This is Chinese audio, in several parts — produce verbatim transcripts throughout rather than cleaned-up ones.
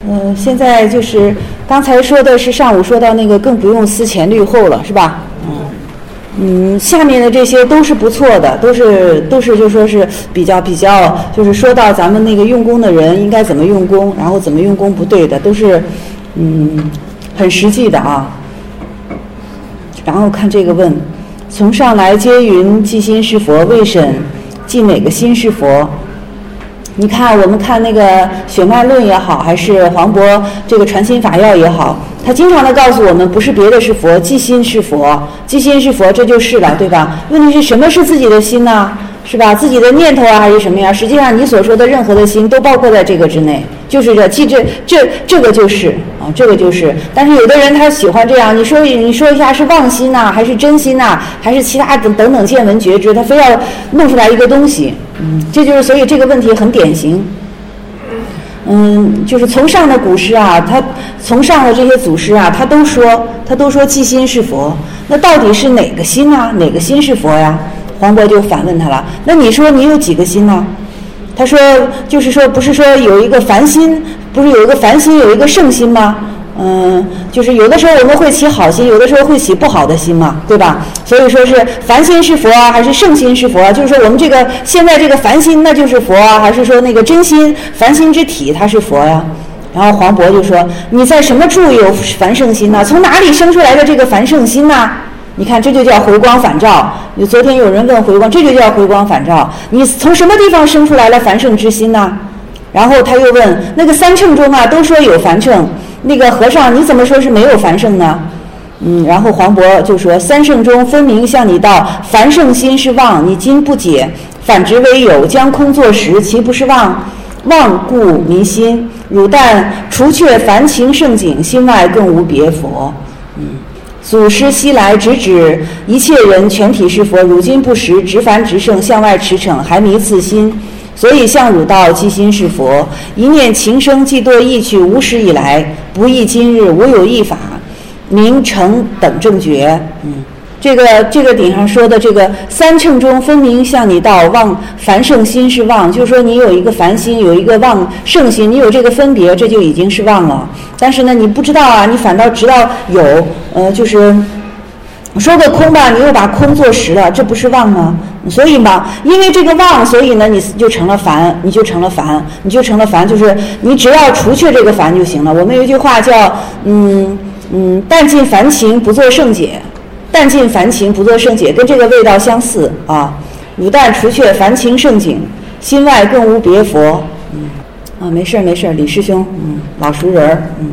呃，现在就是刚才说的是上午说到那个更不用思前虑后了，是吧？嗯嗯，下面的这些都是不错的，都是都是就说是比较比较，就是说到咱们那个用功的人应该怎么用功，然后怎么用功不对的，都是嗯很实际的啊。然后看这个问，从上来皆云即心是佛，未审即哪个心是佛？你看我们看那个血脉论也好，还是黄渤这个传心法要也好，他经常的告诉我们，不是别的是佛，即心是佛，即心是佛，这就是了，对吧？问题是什么是自己的心呢？是吧？自己的念头啊，还是什么呀？实际上你所说的任何的心都包括在这个之内，就是这，记这这这个就是啊，这个就是。但是有的人他喜欢这样，你说你说一下是妄心呐、啊，还是真心呐、啊，还是其他等等等见闻觉知，他非要弄出来一个东西，嗯，这就是所以这个问题很典型。嗯，就是从上的古师啊，他从上的这些祖师啊，他都说他都说即心是佛，那到底是哪个心啊？哪个心是佛呀？黄渤就反问他了，那你说你有几个心呢？他说就是说不是说有一个凡心，不是有一个凡心有一个圣心吗？嗯，就是有的时候我们会起好心，有的时候会起不好的心嘛，对吧？所以说是凡心是佛啊，还是圣心是佛啊？就是说我们这个现在这个凡心那就是佛啊，还是说那个真心凡心之体它是佛呀？然后黄渤就说，你在什么处有凡圣心呢？从哪里生出来的这个凡圣心呢？你看这就叫回光返照。有昨天有人问回光，这就叫回光返照。你从什么地方生出来了凡圣之心呢？然后他又问，那个三乘中啊都说有凡圣，那个和尚你怎么说是没有凡圣呢？嗯，然后黄渤就说，三圣中分明向你道凡圣心是妄，你今不解，反执为有，将空作实，其不是妄？妄故迷心，汝但除却凡情圣景，心外更无别佛。嗯，祖师西来直指一切人全体是佛，如今不识，直凡直圣，向外驰骋，还迷自心，所以向汝道即心是佛。一念情生，既堕意趣，无始以来不异今日，无有一法名成等正觉。嗯，这个这个顶上说的这个三乘中分明向你道妄凡圣心是妄，就是说你有一个凡心，有一个妄圣心，你有这个分别，这就已经是妄了。但是呢你不知道啊，你反倒知道有，呃就是说个空吧，你又把空做实了，这不是妄吗？所以嘛，因为这个妄，所以呢你就成了凡，你就成了凡，你就成了凡，就是你只要除却这个凡就行了。我们有一句话叫嗯嗯但尽凡情不作圣解，但尽凡情不作圣解，跟这个味道相似啊。汝但除却凡情圣景，心外更无别佛。嗯啊，没事没事，李师兄，嗯，老熟人，嗯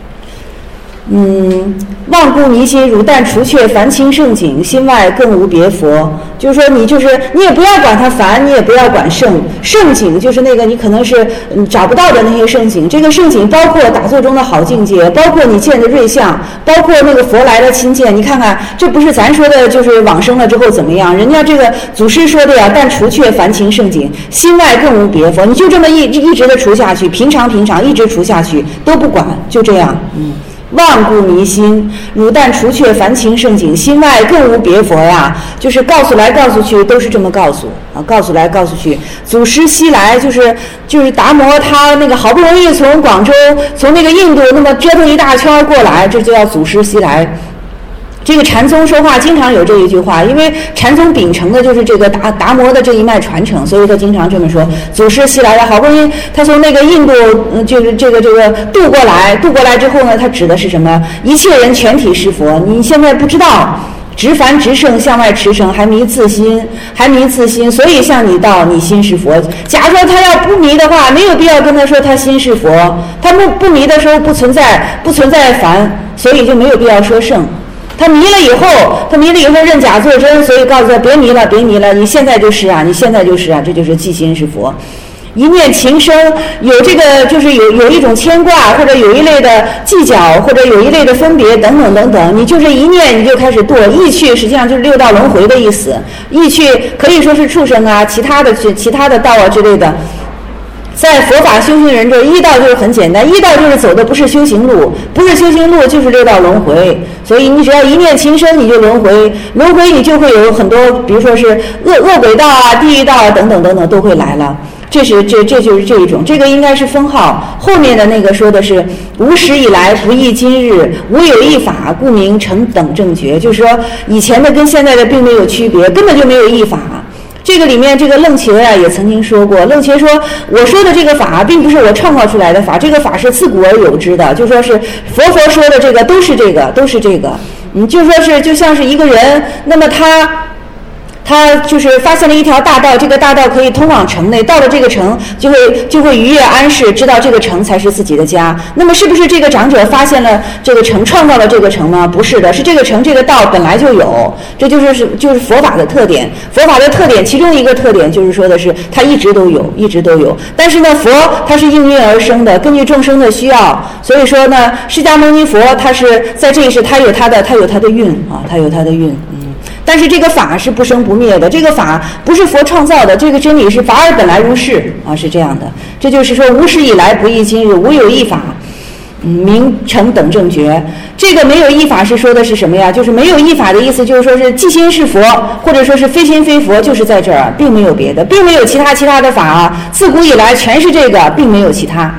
嗯，妄故迷心，汝但除却凡情圣景，心外更无别佛。就是说你就是你也不要管它凡，你也不要管圣。圣景就是那个你可能是嗯找不到的那些圣景，这个圣景包括打坐中的好境界，包括你见的瑞相，包括那个佛来的亲见。你看看，这不是咱说的就是往生了之后怎么样，人家这个祖师说的呀，但除却凡情圣景，心外更无别佛。你就这么一一直的除下去，平常平常一直除下去都不管，就这样。嗯，妄故迷心，汝但除却凡情圣景，心外更无别佛呀。就是告诉来告诉去都是这么告诉啊，告诉来告诉去。祖师西来就是就是达摩他那个好不容易从广州从那个印度那么折腾一大圈过来，这就叫祖师西来。这个禅宗说话经常有这一句话，因为禅宗秉承的就是这个达达摩的这一脉传承，所以他经常这么说，祖师西来了，好不容易他从那个印度、嗯、就是这个这个渡过来，渡过来之后呢，他指的是什么？一切人全体是佛。你现在不知道，直凡直圣，向外驰骋，还迷自心，还迷自心，所以向你道你心是佛。假如说他要不迷的话，没有必要跟他说他心是佛，他不不迷的时候不存在不存在凡，所以就没有必要说圣。他迷了以后，他迷了以后认假作真，所以告诉他别迷了，别迷了，你现在就是啊，你现在就是啊，这就是即心是佛。一念情生，有这个就是有有一种牵挂，或者有一类的计较，或者有一类的分别等等等等，你就是一念你就开始堕意趣，实际上就是六道轮回的意思。意趣可以说是畜生啊，其他的其他的道啊之类的。在佛法修行人这一道就是很简单，一道就是走的不是修行路，不是修行路就是六道轮回，所以你只要一念情生你就轮回，轮回你就会有很多，比如说是恶恶鬼道啊、地狱道啊等等等等都会来了。 这是这这就是这一种，这个应该是分号。后面的那个说的是无始以来不异今日，无有一法，故名成等正觉，就是说以前的跟现在的并没有区别，根本就没有一法。这个里面这个楞伽啊也曾经说过，楞伽说我说的这个法并不是我创造出来的法，这个法是自古而有之的，就说是佛佛说的这个都是这个都是这个，嗯，就说是就像是一个人，那么他他就是发现了一条大道，这个大道可以通往城内，到了这个城就会就会愉悦安适，知道这个城才是自己的家。那么是不是这个长者发现了这个城，创造了这个城呢？不是的，是这个城这个道本来就有，这就是就是佛法的特点。佛法的特点其中一个特点就是说的是它一直都有，一直都有。但是呢，佛它是应运而生的，根据众生的需要，所以说呢，释迦牟尼佛他是在这一世他有他的他有他的运啊，他有他的运，嗯。但是这个法是不生不灭的，这个法不是佛创造的，这个真理是法尔本来如是啊，是这样的。这就是说无始以来不异今日，无有一法，嗯，名成等正觉。这个没有一法是说的是什么呀？就是没有一法的意思，就是说是即心是佛，或者说是非心非佛，就是在这儿，并没有别的，并没有其他其他的法啊。自古以来全是这个，并没有其他。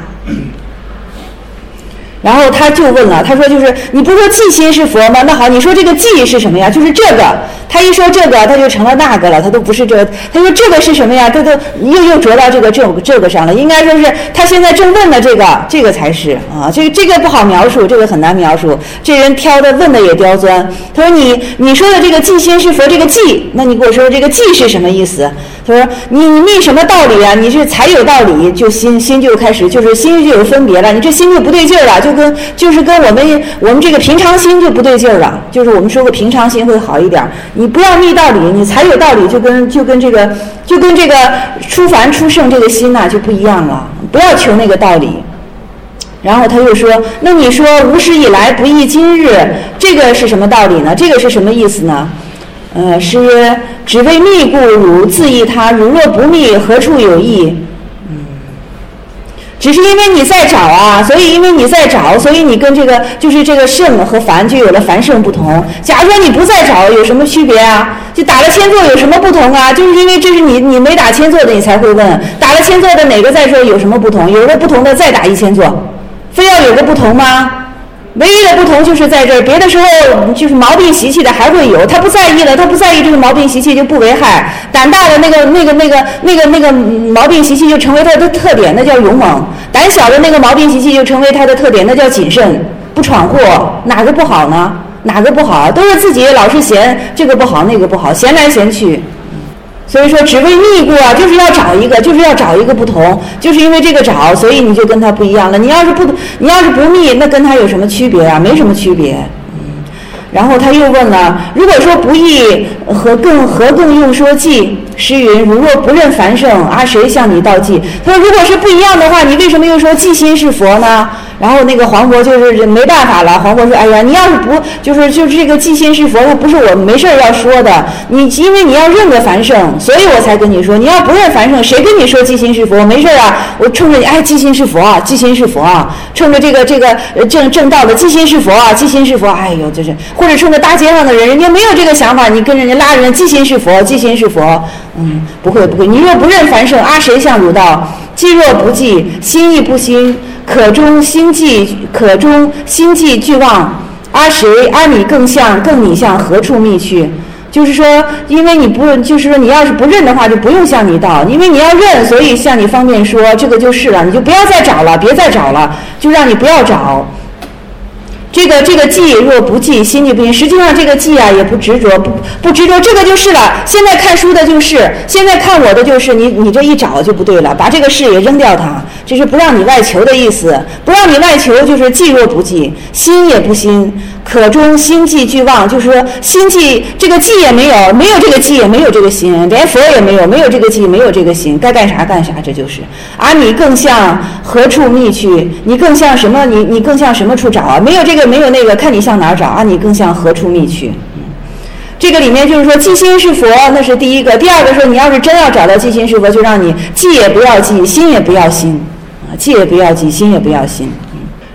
然后他就问了，他说就是你不是说即心是佛吗？那好，你说这个即是什么呀？就是这个。他一说这个，他就成了那个了，他都不是这个。他说这个是什么呀？他都又又着到这个这这个上了。应该说是他现在正问的这个，这个才是啊。这个这个不好描述，这个很难描述。这人挑的问的也刁钻。他说你你说的这个即心是佛，这个即，那你给我说这个即是什么意思？他说你你昧什么道理啊？你是才有道理，就心心就开始就是心就有分别了，你这心就不对劲儿了，就跟就是跟我们我们这个平常心就不对劲儿了。就是我们说过平常心会好一点，你不要逆道理，你才有道理，就跟就跟这个就跟这个出凡出圣这个心呐、啊、就不一样了，不要求那个道理。然后他又说，那你说无始以来不异今日，这个是什么道理呢？这个是什么意思呢？呃，是只为密故汝自异他，汝若不密，何处有异？嗯，只是因为你在找啊，所以因为你在找，所以你跟这个就是这个圣和凡就有了凡圣不同。假如说你不在找，有什么区别啊？就打了千座有什么不同啊？就是因为这是你你没打千座的，你才会问打了千座的哪个再说有什么不同？有个不同的再打一千座，非要有个不同吗？唯一的不同就是在这儿，别的时候就是毛病习气的还会有，他不在意了，他不在意这个毛病习气就不为害。胆大的那个那个那个那个那个毛病习气就成为他的特点，那叫勇猛；胆小的那个毛病习气就成为他的特点，那叫谨慎，不闯祸。哪个不好呢？哪个不好？都是自己老是嫌这个不好那个不好，嫌来嫌去。所以说只为密故啊，就是要找一个，就是要找一个不同，就是因为这个找，所以你就跟他不一样了。你要是不，你要是不密，那跟他有什么区别啊？没什么区别。嗯，然后他又问了，如果说不异，何更何更用说即？诗云：如若不认凡圣，啊谁向你道即？他说如果是不一样的话，你为什么又说即心是佛呢？然后那个黄渤就是没办法了，黄渤说：“哎呀，你要是不就是就是这个即心是佛，它不是我没事要说的。你因为你要认得凡圣，所以我才跟你说。你要不认凡圣，谁跟你说即心是佛？没事啊，我冲着你哎，即心是佛啊，即心是佛啊，冲着这个这个正正道的即心是佛啊，即心是佛。哎呦，就是或者冲着大街上的人，人家没有这个想法，你跟人家拉人即心是佛，即心是佛。嗯，不会不会，你若不认凡圣，啊谁向汝道？既若不记，心亦不心。”可中心计，可中心计俱忘，阿谁阿你更像更你向何处觅去？就是说，因为你不，就是说你要是不认的话，就不用向你道，因为你要认，所以向你方便说这个就是了，你就不要再找了，别再找了，就让你不要找。这个这个记若不记，心就不行。实际上这个记啊也不执着，不不执着，这个就是了。现在看书的就是，现在看我的就是，你你这一找就不对了，把这个事也扔掉它，这是不让你外求的意思。不让你外求就是记若不记，心也不心，可中心计俱忘，就是说心计这个记也没有，没有这个记也没有这个心，连佛也没有，没有这个记没有这个心，该干啥干啥，这就是。而你更向何处觅去？你更向什么？你你更向什么处找啊？没有这个。没有那个，看你向哪儿找啊？你更向何处觅去？嗯，这个里面就是说，即心是佛，那是第一个。第二个说，你要是真要找到即心是佛，就让你记也不要记，心也不要心啊，记也不要记，心也不要心。嗯，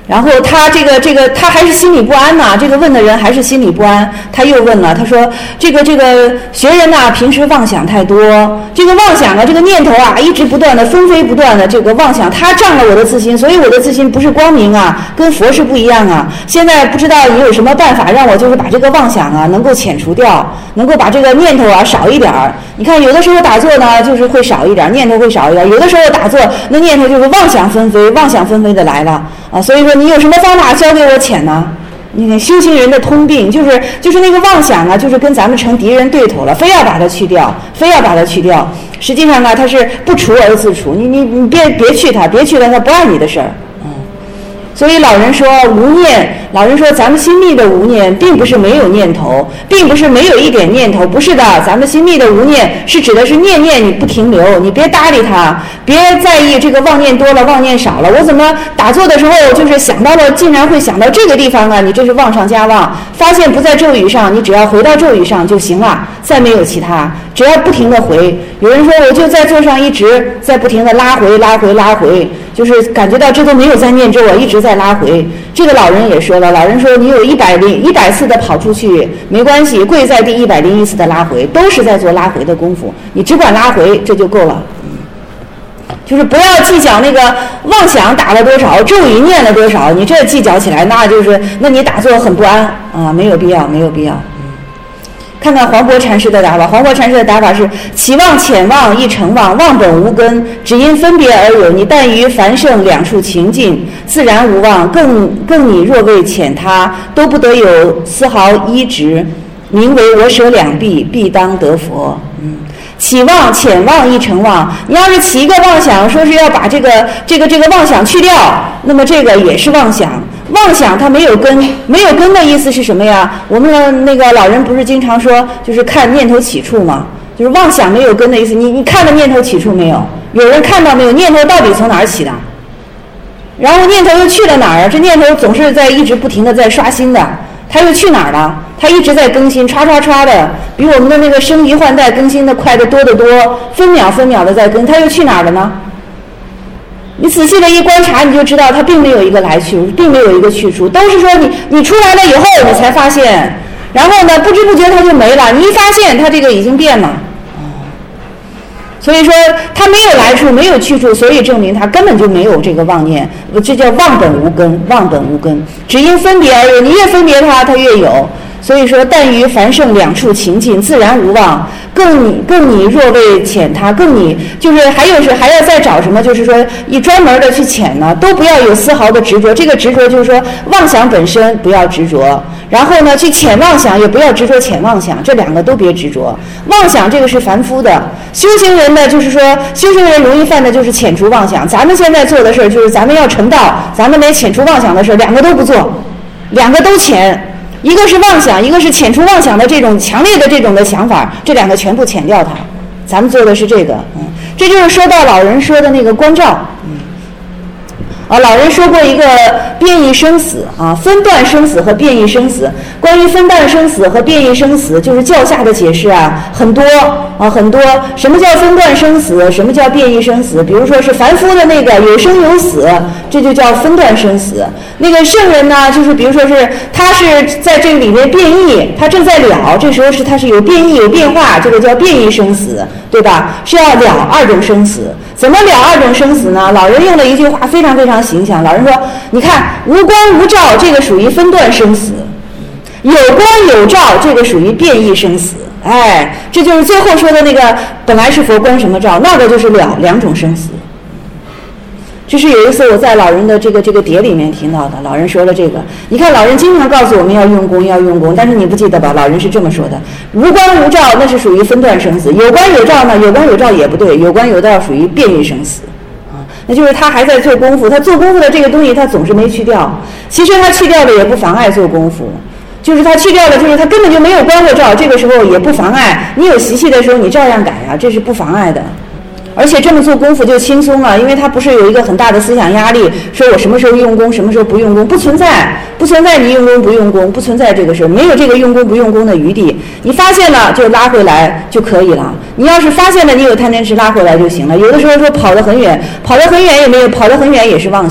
然后他这个这个他还是心里不安呐，这个问的人还是心里不安，他又问了，他说这个这个学人呐，平时妄想太多，这个妄想啊，这个念头啊，一直不断的纷飞不断的这个妄想，他障了我的自心，所以我的自心不是光明啊，跟佛是不一样啊。现在不知道你有什么办法让我就是把这个妄想啊能够遣除掉，能够把这个念头啊少一点儿。你看有的时候打坐呢，就是会少一点，念头会少一点；有的时候打坐，那念头就是妄想纷飞，妄想纷飞的来了啊。所以说。你有什么方法教给我遣呢？那个修行人的通病就是就是那个妄想啊，就是跟咱们成敌人对头了，非要把它去掉，非要把它去掉。实际上呢，它是不除而自除。你你你别别去它，别去它，它不爱你的事儿。嗯，所以老人说无念，老人说咱们心密的无念，并不是没有念头，并不是没有一点念头，不是的，咱们心密的无念是指的是念念你不停留，你别搭理它，别在意这个妄念多了，妄念少了。我怎么打坐的时候就是想到了，竟然会想到这个地方啊？你这是妄上加妄，发现不在咒语上，你只要回到咒语上就行了，再没有其他，只要不停的回。有人说我就在座上一直在不停的拉回拉回拉回，就是感觉到这都没有在念咒啊，一直在拉回。这个老人也说了，老人说你有一百零一百次的跑出去没关系，跪在第一百零一次的拉回，都是在做拉回的功夫，你只管拉回这就够了。就是不要计较那个妄想打了多少，咒语念了多少，你这计较起来，那就是那你打坐很不安啊，没有必要，没有必要。看看黄渤禅师的打法，黄渤禅师的打法是起妄潜妄一成妄，妄本无根，只因分别而有。你但于凡圣两处情境，自然无妄。更更你若未遣他，都不得有丝毫依执。名为我舍两臂，必当得佛。嗯。起妄潜妄一成妄，你要是起一个妄想，说是要把这个这个这个妄想去掉，那么这个也是妄想。妄想它没有根，没有根的意思是什么呀？我们的那个老人不是经常说，就是看念头起处吗？就是妄想没有根的意思。你你看到念头起处没有？有人看到没有？念头到底从哪儿起的？然后念头又去了哪儿啊？这念头总是在一直不停的在刷新的，它又去哪儿了？它一直在更新，唰唰唰的，比我们的那个升级换代更新的快得多得多，分秒分秒的在更，它又去哪儿了呢？你仔细的一观察，你就知道它并没有一个来去，并没有一个去处，都是说你你出来了以后你才发现，然后呢不知不觉它就没了，你一发现它这个已经变了。所以说它没有来处，没有去处，所以证明它根本就没有这个妄念，这叫妄本无根，妄本无根，只因分别而有，你越分别它，它越有。所以说但于凡圣两处情境，自然无妄。更你更你若未遣他，更你就是还有是还要再找什么，就是说一专门的去遣呢，都不要有丝毫的执着。这个执着就是说妄想本身不要执着，然后呢去遣妄想也不要执着遣妄想，这两个都别执着。妄想这个是凡夫的，修行人呢就是说修行人容易犯的就是遣除妄想。咱们现在做的事儿就是咱们要成道，咱们连遣除妄想的事儿两个都不做，两个都遣。一个是妄想，一个是遣除妄想的这种强烈的这种的想法，这两个全部遣掉它。咱们做的是这个，嗯，这就是说到老人说的那个关照，嗯，啊，老人说过一个变异生死啊，分段生死和变异生死。关于分段生死和变异生死，就是教下的解释啊，很多啊，很多。什么叫分段生死？什么叫变异生死？比如说是凡夫的那个有生有死，这就叫分段生死。那个圣人呢，就是比如说是他是在这个里面变异，他正在了，这时候是他是有变异有变化，这个叫变异生死，对吧？是要了二种生死。怎么了二种生死呢？老人用了一句话非常非常形象。老人说，你看无光无照，这个属于分段生死，有光有照，这个属于变异生死。哎，这就是最后说的那个本来是佛观什么照，那个就是了两种生死。这是有一次我在老人的这个这个碟里面听到的，老人说了这个。你看老人经常告诉我们要用功要用功，但是你不记得吧？老人是这么说的：无光无照那是属于分段生死，有光有照呢，有光有照也不对，有光有照属于变异生死。那就是他还在做功夫，他做功夫的这个东西他总是没去掉。其实他去掉了也不妨碍做功夫，就是他去掉了，就是他根本就没有光或照，这个时候也不妨碍。你有习气的时候你照样改啊，这是不妨碍的。而且这么做功夫就轻松了，因为他不是有一个很大的思想压力，说我什么时候用功什么时候不用功，不存在，不存在你用功不用功，不存在这个事，没有这个用功不用功的余地。你发现了就拉回来就可以了，你要是发现了你有贪嗔痴拉回来就行了。有的时候说跑得很远，跑得很远也没有，跑得很远也是妄想，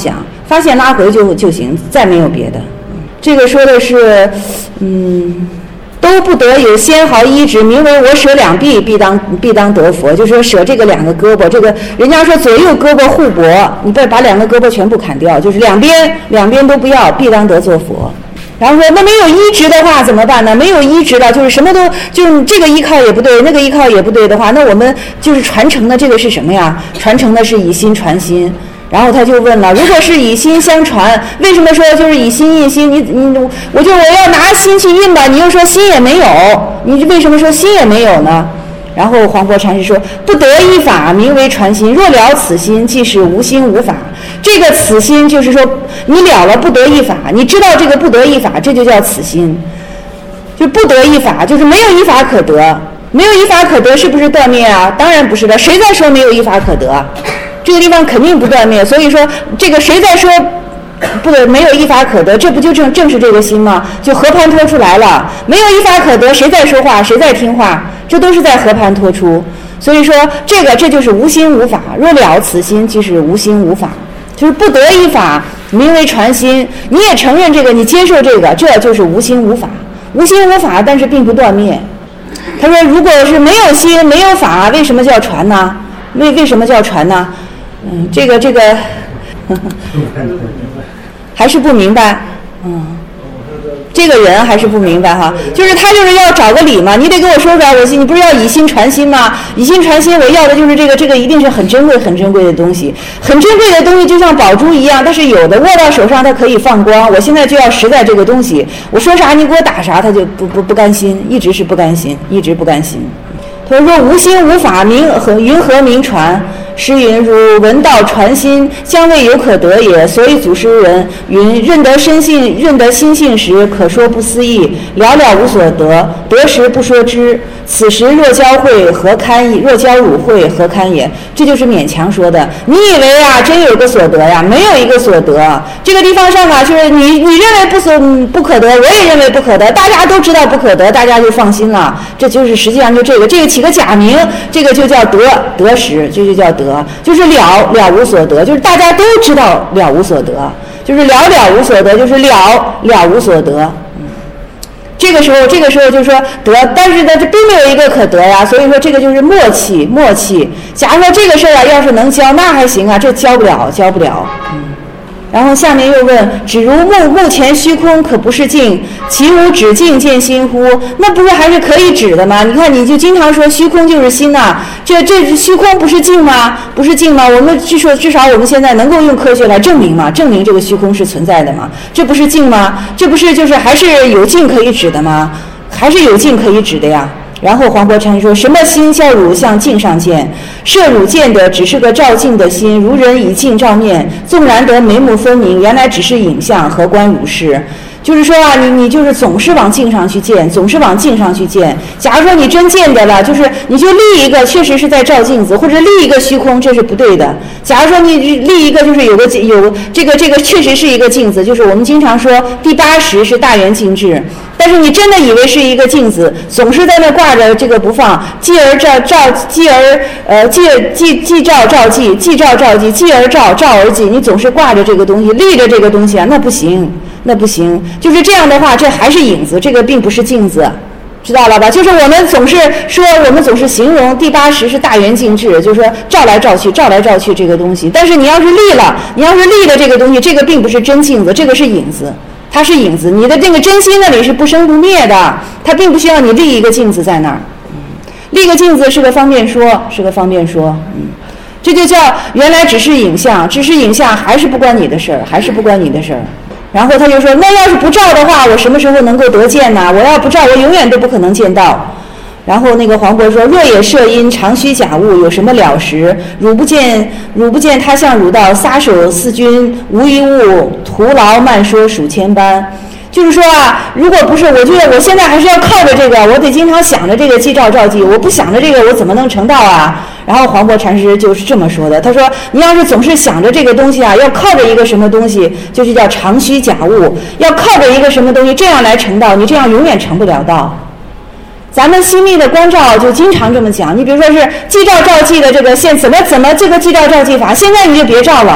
发现拉回就就行，再没有别的。这个说的是，嗯。都不得有纤毫一指，名为我舍两臂，必当必当得佛。就是说舍这个两个胳膊，这个人家说左右胳膊互搏，你不把两个胳膊全部砍掉，就是两边两边都不要，必当得做佛。然后说那没有依直的话怎么办呢？没有依直的，就是什么都就是这个依靠也不对，那个依靠也不对的话，那我们就是传承的这个是什么呀？传承的是以心传心。然后他就问了，如果是以心相传，为什么说就是以心印心？你你我就我要拿心去印吧，你又说心也没有，你为什么说心也没有呢？然后黄伯禅师说，不得一法，名为传心。若了此心，即是无心无法。这个此心就是说你了了不得一法，你知道这个不得一法，这就叫此心。就不得一法，就是没有一法可得，没有一法可得是不是断灭啊？当然不是的，谁在说没有一法可得？这个地方肯定不断灭，所以说这个谁在说不得没有一法可得，这不就正正是这个心吗？就和盘托出来了，没有一法可得，谁在说话，谁在听话，这都是在和盘托出。所以说这个这就是无心无法，若了此心，就是无心无法，就是不得一法，名为传心。你也承认这个，你接受这个，这就是无心无法，无心无法，但是并不断灭。他说，如果是没有心没有法，为什么叫传呢？为为什么叫传呢？嗯，这个这个呵呵还是不明白，嗯，这个人还是不明白哈，就是他就是要找个理嘛，你得给我说出来，我心你不是要以心传心吗？以心传心，我要的就是这个，这个一定是很珍贵很珍贵的东西，很珍贵的东西就像宝珠一样，但是有的握到手上它可以放光，我现在就要实在这个东西，我说啥你给我打啥，他就不不不甘心，一直是不甘心，一直不甘心。他说无心无法，名和云何名传？诗云如闻道传心，将未有可得也。所以祖师人云：认得身性，认得心性时，可说不思议，了了无所得。得时不说知，此时若交会，何堪也？若交汝会，何堪也？这就是勉强说的。你以为啊，真有个所得呀？没有一个所得。这个地方上啊，就是你你认为不所不可得，我也认为不可得，大家都知道不可得，大家就放心了。这就是实际上就这个，这个起个假名，这个就叫得得时，这就叫得。就是了了无所得，就是大家都知道了无所得，就是了了无所得，就是了了无所得。嗯，这个时候，这个时候就说得，但是呢，这并没有一个可得呀，所以说这个就是默契，默契。假如说这个事儿啊，要是能教，那还行啊，这教不了，教不了。嗯。然后下面又问：只如目目前虚空可不是镜，其无止境见心乎？那不是还是可以指的吗？你看，你就经常说虚空就是心呐、啊，这这虚空不是镜吗？不是镜吗？我们据说至少我们现在能够用科学来证明嘛，证明这个虚空是存在的嘛？这不是镜吗？这不是就是还是有镜可以指的吗？还是有镜可以指的呀？然后黄伯禅说：什么心叫汝向镜上见？设汝见的只是个照镜的心，如人以镜照面，纵然得眉目分明，原来只是影像，何关汝事？就是说啊，你你就是总是往镜上去见，总是往镜上去见。假如说你真见得了，就是你就立一个，确实是在照镜子，或者立一个虚空，这是不对的。假如说你立一个，就是有个有这个这个确实是一个镜子，就是我们经常说第八识是大圆镜智。但是你真的以为是一个镜子，总是在那挂着这个不放，继而照照，继而呃继继继照照记，继照照记，继而照照而记，你总是挂着这个东西，立着这个东西啊，那不行，那不行。就是这样的话，这还是影子，这个并不是镜子，知道了吧？就是我们总是说，我们总是形容第八识是大圆镜智，就是说照来照去，照来照去这个东西。但是你要是立了，你要是立的这个东西，这个并不是真镜子，这个是影子。它是影子，你的这个真心那里是不生不灭的，它并不需要你立一个镜子在那儿。立个镜子是个方便说，是个方便说，嗯，这就叫原来只是影像，只是影像，还是不关你的事儿，还是不关你的事儿。然后他就说，那要是不照的话，我什么时候能够得见呢？我要不照，我永远都不可能见到。然后那个黄伯说：若也摄因，常虚假物，有什么了实？汝不见，汝不见他向汝道，撒手四君，无一物，徒劳慢说数千般。就是说啊，如果不是，我觉得我现在还是要靠着这个，我得经常想着这个记照照记，我不想着这个，我怎么能成道啊？然后黄伯禅师就是这么说的，他说：你要是总是想着这个东西啊，要靠着一个什么东西，就是叫常虚假物，要靠着一个什么东西，这样来成道，你这样永远成不了道。咱们心密的观照就经常这么讲，你比如说是记照照记的这个现怎么怎么这个记照照记法，现在你就别照了，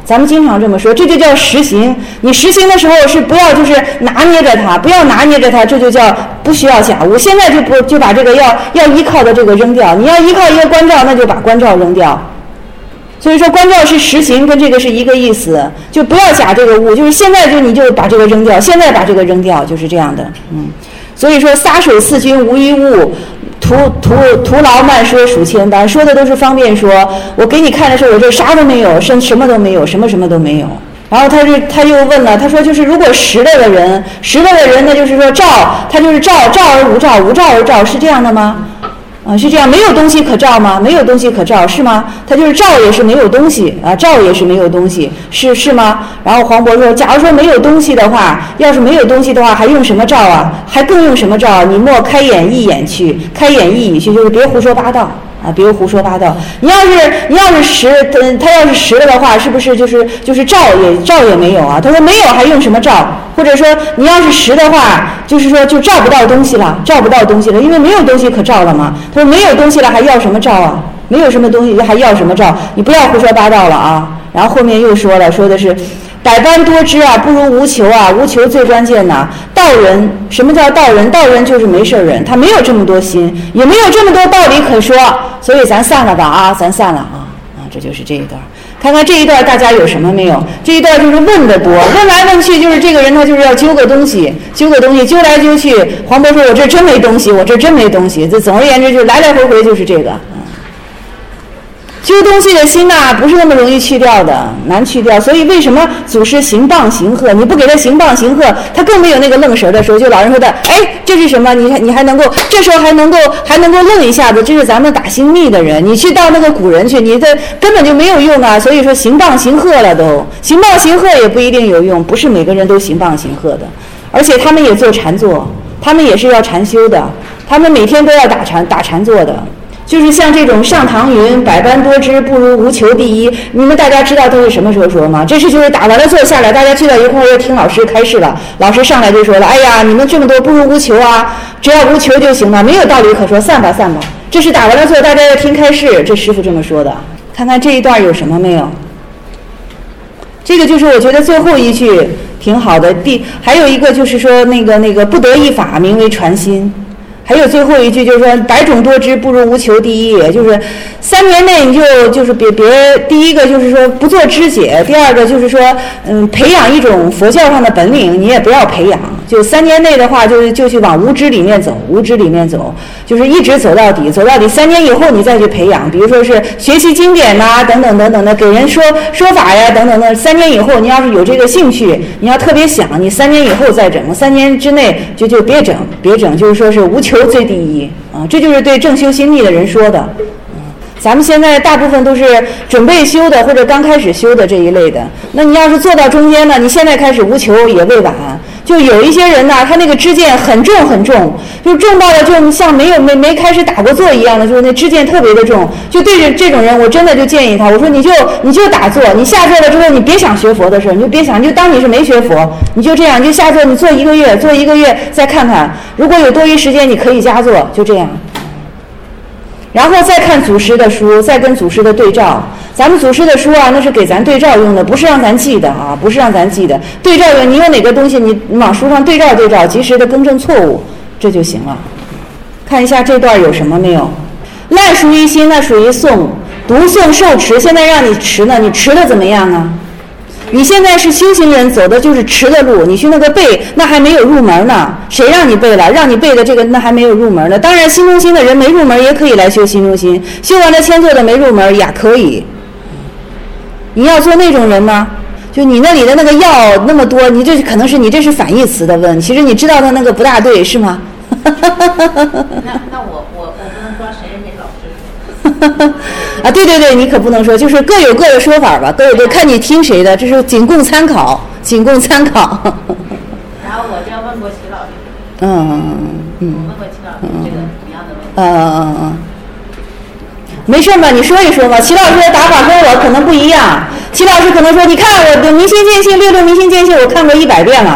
咱们经常这么说，这就叫实行。你实行的时候是不要就是拿捏着它，不要拿捏着它，这就叫不需要假物。现在就不就把这个要要依靠的这个扔掉。你要依靠一个关照，那就把关照扔掉。所以说关照是实行，跟这个是一个意思，就不要假这个物，就是现在就你就把这个扔掉，现在把这个扔掉，就是这样的。嗯，所以说洒水四君无一物。徒徒徒劳慢说数千般，说的都是方便说。我给你看的时候，我这啥都没有，什什么都没有，什么什么都没有。然后他就他又问了，他说就是如果实了的人，实了的人，那就是说照，他就是照，照而无照，无照而照，是这样的吗？啊，是这样，没有东西可照吗？没有东西可照是吗？他就是照也是没有东西啊，照也是没有东西，是是吗？然后黄渤说，假如说没有东西的话，要是没有东西的话，还用什么照啊？还更用什么照？你莫开眼一眼去，开眼一语去，就是别胡说八道啊，别胡说八道。你要是你要是实，嗯，他要是实了的话，是不是就是就是照也照也没有啊？他说没有，还用什么照？或者说你要是实的话，就是说就照不到东西了，照不到东西了，因为没有东西可照了嘛。他说没有东西了，还要什么照啊？没有什么东西还要什么照？你不要胡说八道了啊！然后后面又说了，说的是百般多知啊，不如无求啊，无求最关键呐。道人，什么叫道人？道人就是没事人，他没有这么多心，也没有这么多道理可说，所以咱散了吧啊，咱散了啊啊！这就是这一段。看看这一段大家有什么没有？这一段就是问的多，问来问去就是这个人他就是要揪个东西，揪个东西，揪来揪去。黄渤说：“我这真没东西，我这真没东西。”这总而言之就是来来回回就是这个。揪东西的心呐、啊，不是那么容易去掉的，难去掉。所以为什么祖师行棒行鹤？你不给他行棒行鹤，他更没有那个愣神的时候。就老人说的，哎，这是什么？你你还能够这时候还能够还能够愣一下子，这是咱们打心密的人。你去到那个古人去，你这根本就没有用啊。所以说行棒行鹤了都，行棒行鹤也不一定有用，不是每个人都行棒行鹤的。而且他们也做禅坐，他们也是要禅修的，他们每天都要打禅打禅坐的。就是像这种上堂云百般多知不如无求第一，你们大家知道都是什么时候说吗？这是就是打完了坐下来，大家聚到一块儿要听老师开示了，老师上来就说了，哎呀，你们这么多不如无求啊，只要无求就行了，没有道理可说，散吧散吧。这是打完了坐，大家要听开示，这师父这么说的。看看这一段有什么没有？这个就是我觉得最后一句挺好的。第还有一个就是说那个那个不得一法名为传心。还有最后一句就是说百种多知不如无求第一，也就是三年内你就就是别别第一个就是说不做知解，第二个就是说嗯培养一种佛教上的本领，你也不要培养，就三年内的话就就去往无知里面走，无知里面走，就是一直走到底，走到底三年以后你再去培养，比如说是学习经典呐、啊、等等等等的，给人说说法呀等等的，三年以后你要是有这个兴趣，你要特别想，你三年以后再整，三年之内就就别整别整，就是说是无求最第一啊，这就是对正修心密的人说的。嗯，咱们现在大部分都是准备修的或者刚开始修的这一类的。那你要是做到中间呢，你现在开始无求也未晚。就有一些人呢，他那个支箭很重很重，就重到了就像没有没没开始打过坐一样的，就是那支箭特别的重。就对着这种人，我真的就建议他，我说你就你就打坐，你下坐了之后，你别想学佛的事，你就别想，你就当你是没学佛，你就这样，你就下坐，你坐一个月，坐一个月再看看，如果有多余时间，你可以加坐，就这样。然后再看祖师的书，再跟祖师的对照。咱们祖师的书啊，那是给咱对照用的，不是让咱记的啊，不是让咱记的。对照用，你有哪个东西，你你往书上对照对照，及时的更正错误，这就行了。看一下这段有什么没有？烂熟于心，那属于诵，读诵受持。现在让你持呢，你持的怎么样啊？你现在是修行人，走的就是持的路，你去那个背，那还没有入门呢。谁让你背了？让你背的这个，那还没有入门呢。当然，心中心的人没入门也可以来修心中心，修完了千座的没入门也可以。你要做那种人吗？就你那里的那个药那么多，你这可能是你这是反义词的问，其实你知道的那个不大对，是吗？ 那那我我我不能说谁给老师说。 啊，对对对，你可不能说，就是各有各的说法吧，各有各，看你听谁的，这是仅供参考，仅供参考。 然后我就问过齐老师， 嗯嗯， 我问过齐老师这个同样的问题。 嗯嗯嗯，没事嘛，你说一说吧。齐老师的打法跟我可能不一样，齐老师可能说，你看我的明心见性，六六明心见性，我看过一百遍了。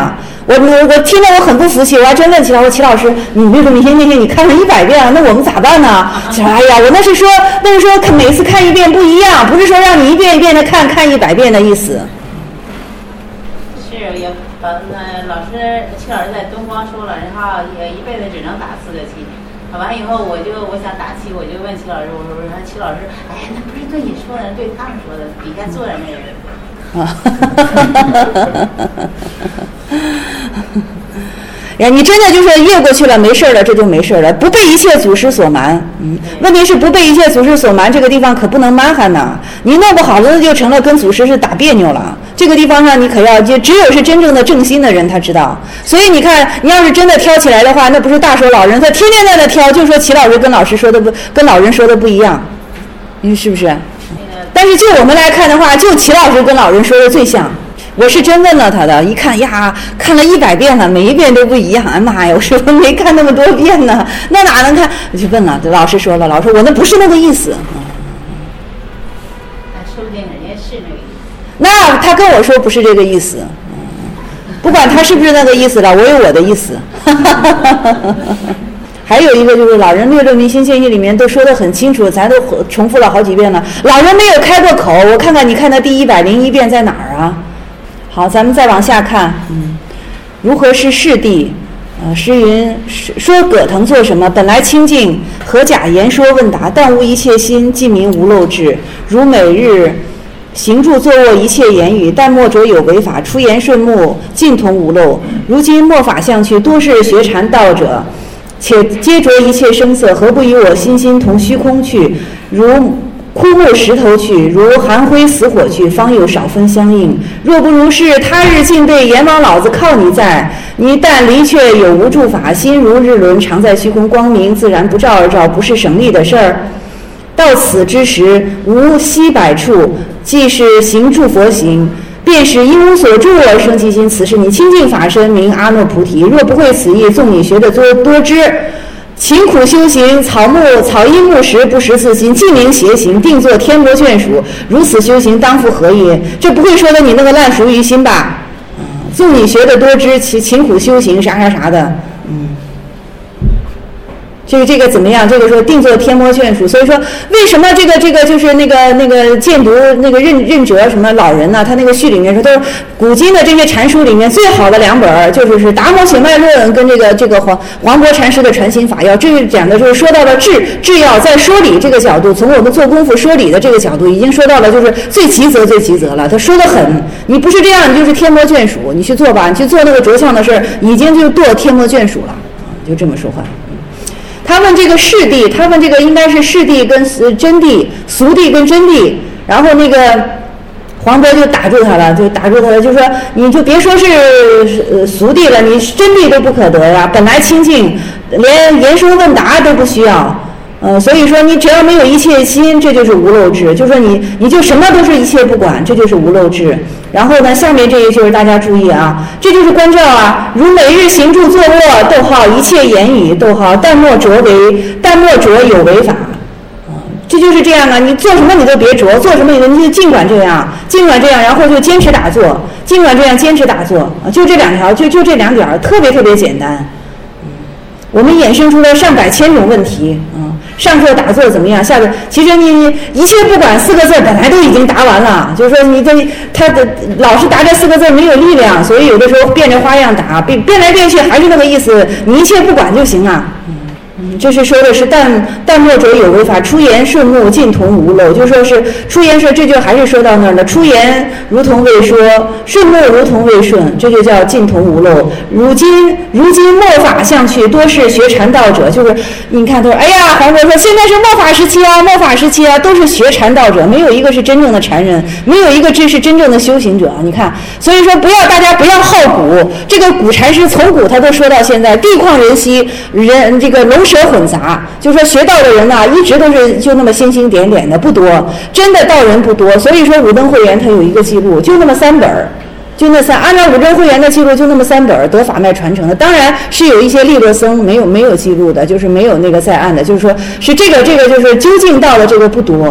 我我我听得我很不服气，我还真问齐老师，齐老师，你那个明星那些你看了一百遍了，那我们咋办呢？齐老师，哎呀，我那是说那是说看每次看一遍不一样，不是说让你一遍一遍的看看一百遍的意思。 是也呃，那老师齐老师在东方说了，然后也一辈子只能打四个七。打完以后，我就我想打七，我就问齐老师，我说我说齐老师，哎呀，那不是对你说的，对他们说的，底下坐着那人。啊， 呀，你真的就是越过去了，没事了，这就没事了，不被一切祖师所瞒。嗯，问题是不被一切祖师所瞒，这个地方可不能蛮憨呐。你弄不好了，那就成了跟祖师是打别扭了。这个地方上，你可要就只有是真正的正心的人，他知道。所以你看，你要是真的挑起来的话，那不是大手老人，他天天在那挑，就说齐老师跟老师说的不跟老人说的不一样，你是不是？但是就我们来看的话，就齐老师跟老人说的最像。我是真问了他的，一看呀，看了一百遍了，每一遍都不一样。哎妈呀，我说我没看那么多遍呢，那哪能看？我就问了，老师说了，老师说我那不是那个意思。 那说不定人家是那个意思。 那他跟我说不是这个意思，不管他是不是那个意思了，我有我的意思。还有一个就是老人略论明心见性里面都说得很清楚，咱都重复了好几遍了。老人没有开过口，我看看你看的第一百零一遍在哪儿啊？好，咱们再往下看，嗯，如何是世谛？呃，诗云说葛藤做什么？本来清净，何假言说问答？但无一切心，即名无漏智。如每日行住坐卧一切言语，但莫着有违法，出言顺目，尽同无漏。如今末法相去，多是学禅道者。且皆着一切声色，何不与我心心同虚空去？如枯木石头去，如寒灰死火去，方有少分相应。若不如是，他日尽对阎王老子靠你在。你但离却有无住法，心如日轮，常在虚空光明，自然不照而照，不是省力的事儿。到此之时，无息百处，即是行住佛行。便是因无所住而生其心，此是你清净法身，名阿耨菩提。若不会此意，纵你学的多多知，勤苦修行，草木草衣木食，不识自心，即名邪行，定作天魔眷属。如此修行，当复何也？这不会说的你那个烂熟于心吧？嗯，纵你学的多知，勤勤苦修行，啥啥啥的，嗯。这个这个怎么样？这个说定作天魔眷属，所以说为什么这个这个就是那个那个荐读那个任任哲什么老人呢？他那个序里面说，都是古今的这些禅书里面最好的两本，就是是《达摩血脉论》跟这个这个黄黄渤禅师的《传心法要》。这个讲的就是说到了智智要在说理这个角度，从我们做功夫说理的这个角度，已经说到了就是最极则最极则了。他说得很，你不是这样，你就是天魔眷属，你去做吧，你去做那个着相的事儿，已经就堕天魔眷属了，就这么说话。他问这个世谛，他问这个应该是世谛跟真谛，俗谛跟真谛，然后那个黄渤就打住他了，就打住他了，就说你就别说是呃俗谛了，你真谛都不可得呀，本来清净，连言说问答都不需要。呃，所以说你只要没有一切心，这就是无漏智。就说你你就什么都是一切不管，这就是无漏智。然后呢，下面这一句大家注意啊，这就是关照啊。如每日行住坐卧，逗号一切言语，逗号但莫着为，但莫着有违法。这就是这样啊，你做什么你都别着，做什么你都就尽管这样，尽管这样，然后就坚持打坐，尽管这样坚持打坐，就这两条，就就这两点，特别特别简单。我们衍生出了上百千种问题，嗯，上课打坐怎么样？下个其实你一切不管四个字本来都已经答完了，就是说你这他的老是答这四个字没有力量，所以有的时候变着花样打，变变来变去还是那个意思，你一切不管就行了。嗯，这是说的是但但莫着有违法，出言顺目，尽同无漏。就说是出言说，这就还是说到那儿了。出言如同未说，顺目如同未顺，这就叫尽同无漏。如今如今末法相去，多是学禅道者。就是你看都说，哎呀，黄渤说现在是末法时期啊，末法时期啊，都是学禅道者，没有一个是真正的禅人，没有一个这是真正的修行者。你看，所以说不要大家不要好古，这个古禅师从古他都说到现在，地旷人稀，人这个龙蛇混杂，就说学道的人呐、啊，一直都是就那么星星点点的，不多，真的道人不多。所以说五灯会员他有一个记录，就那么三本儿，就那三，按照五灯会员的记录就那么三本儿得法脉传承的。当然是有一些利落僧没有没有记录的，就是没有那个在案的，就是说是这个这个就是究竟道的这个不多。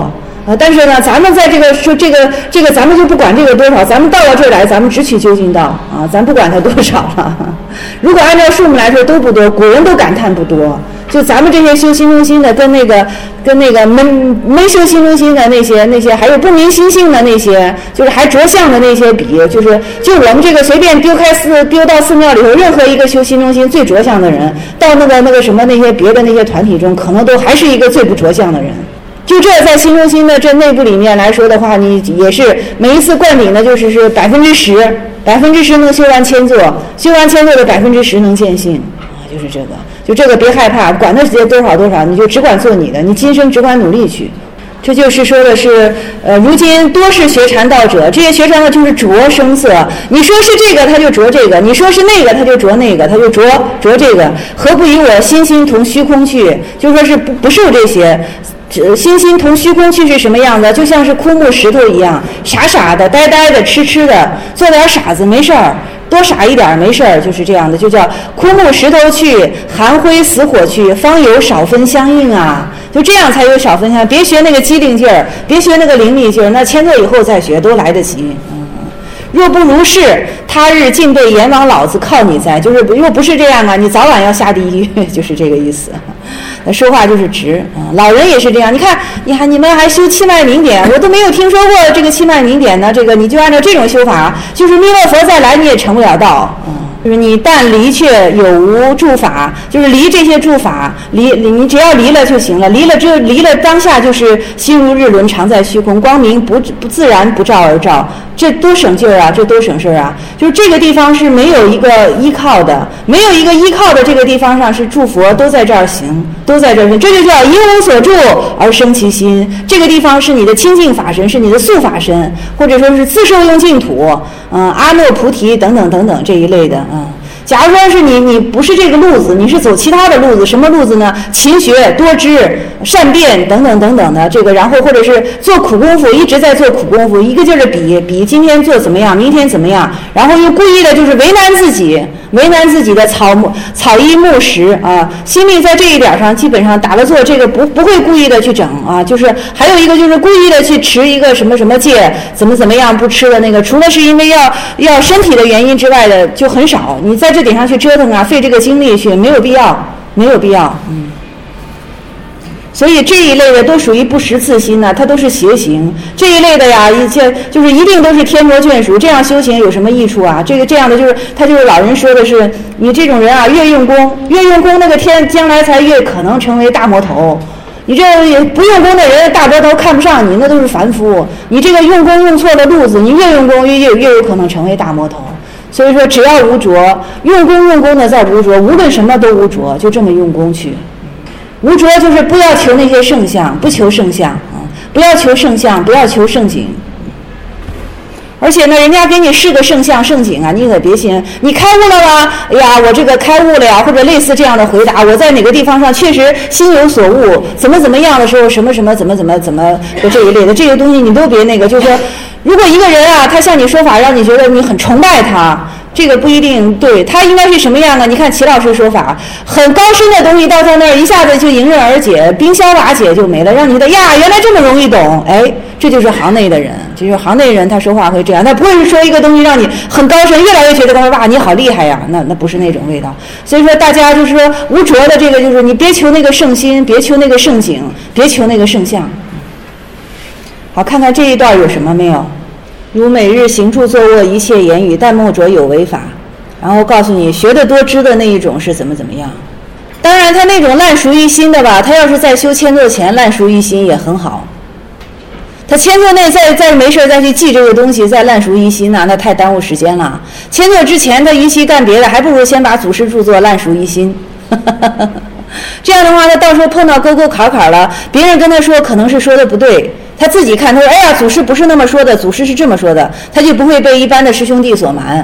啊，但是呢，咱们在这个说这个这个，咱们就不管这个多少，咱们到了这儿来，咱们只取究竟道啊，咱不管它多少了。如果按照数目来说都不多，古人都感叹不多。就咱们这些修心中心的，跟那个跟那个没没修心中心的那些那些，还有不明心性的那些，就是还着相的那些比，就是就我们这个随便丢开寺丢到寺庙里头，任何一个修心中心最着相的人，到那个那个什么那些别的那些团体中，可能都还是一个最不着相的人。就这在心中心的这内部里面来说的话，你也是每一次灌顶的就是是百分之十，百分之十能修完千座，修完千座的百分之十能见性啊，就是这个。就这个别害怕，管它多少多少，你就只管做你的，你今生只管努力去。这就是说的是，呃，如今多是学禅道者，这些学禅道就是着声色。你说是这个，他就着这个；你说是那个，他就着那个，他就着着这个。何不与我心心同虚空去？就说是不不受这些。心心同虚空去是什么样子？就像是枯木石头一样，傻傻的、呆呆的、痴痴的，做点傻子没事儿，多傻一点没事儿，就是这样的，就叫枯木石头去，寒灰死火去，方有少分相应啊！就这样才有少分相应，别学那个机灵劲儿，别学那个伶俐劲儿，那千座以后再学都来得及。嗯，若不如是，他日尽被阎王老子靠你哉！就是若不是这样啊，你早晚要下地狱，就是这个意思。说话就是直啊、嗯，老人也是这样。你看，你看你们还修气脉明点，我都没有听说过这个气脉明点呢。这个你就按照这种修法，就是弥勒佛再来你也成不了道。嗯，就是你但离却有无住法，就是离这些住法，离你只要离了就行了。离了之后，离了当下就是心如日轮，常在虚空，光明不不自然不照而照。这多省劲儿啊，这多省事儿啊！就是这个地方是没有一个依靠的，没有一个依靠的这个地方上是诸佛都在这儿行，都在这儿行，这就叫因无所住而生其心。这个地方是你的清净法身，是你的素法身，或者说是自受用净土，嗯，阿耨菩提等等等等这一类的，嗯。假如说是你，你不是这个路子，你是走其他的路子，什么路子呢？勤学、多知、善辩等等等等的这个，然后或者是做苦功夫，一直在做苦功夫，一个劲儿的比比今天做怎么样，明天怎么样，然后又故意的就是为难自己，为难自己的草木草衣木石啊，心力在这一点上基本上打了坐，这个不不会故意的去整啊，就是还有一个就是故意的去持一个什么什么戒，怎么怎么样不吃的那个，除了是因为要要身体的原因之外的就很少，你在这点上去折腾啊，费这个精力去，没有必要，没有必要，嗯。所以这一类的都属于不识次心呢、啊，它都是邪行。这一类的呀，一切就是一定都是天着眷属，这样修行有什么益处啊？这个这样的就是他就是老人说的是，你这种人啊，越用功，越用功，那个天将来才越可能成为大魔头。你这不用功的人，大魔头看不上你，那都是凡夫。你这个用功用错了路子，你越用功越越越有可能成为大魔头。所以说，只要无着，用功用功的在无着，无论什么都无着，就这么用功去。无着就是不要求那些圣相，不求圣相啊，不要求圣相，不要求圣景。而且呢，人家给你是个圣相圣景啊，你可别信。你开悟了吗？哎呀，我这个开悟了呀，或者类似这样的回答。我在哪个地方上确实心有所悟，怎么怎么样的时候，什么什么怎么怎么怎么的这一类的这个东西，你都别那个。就是说，如果一个人啊，他向你说法，让你觉得你很崇拜他。这个不一定对，他应该是什么样呢？你看齐老师说法，很高深的东西到他那儿一下子就迎刃而解，冰消瓦解就没了，让你觉得呀，原来这么容易懂，哎，这就是行内的人，这就是行内人，他说话会这样，他不会说一个东西让你很高深，越来越觉得哇，你好厉害呀，那那不是那种味道。所以说大家就是说无着的这个，就是你别求那个圣心，别求那个圣景，别求那个圣相。好，看看这一段有什么没有？如每日行住坐卧一切言语，但莫着有为法。然后告诉你学得多知的那一种是怎么怎么样。当然他那种烂熟于心的吧，他要是在修千座前烂熟于心也很好。他千座内再再没事再去记这个东西，再烂熟于心呢、啊，那太耽误时间了。千座之前他与其干别的，还不如先把祖师著作烂熟于心。这样的话，他到时候碰到沟沟坎坎了，别人跟他说可能是说的不对，他自己看他说，哎呀，祖师不是那么说的，祖师是这么说的，他就不会被一般的师兄弟所瞒。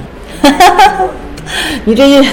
你这一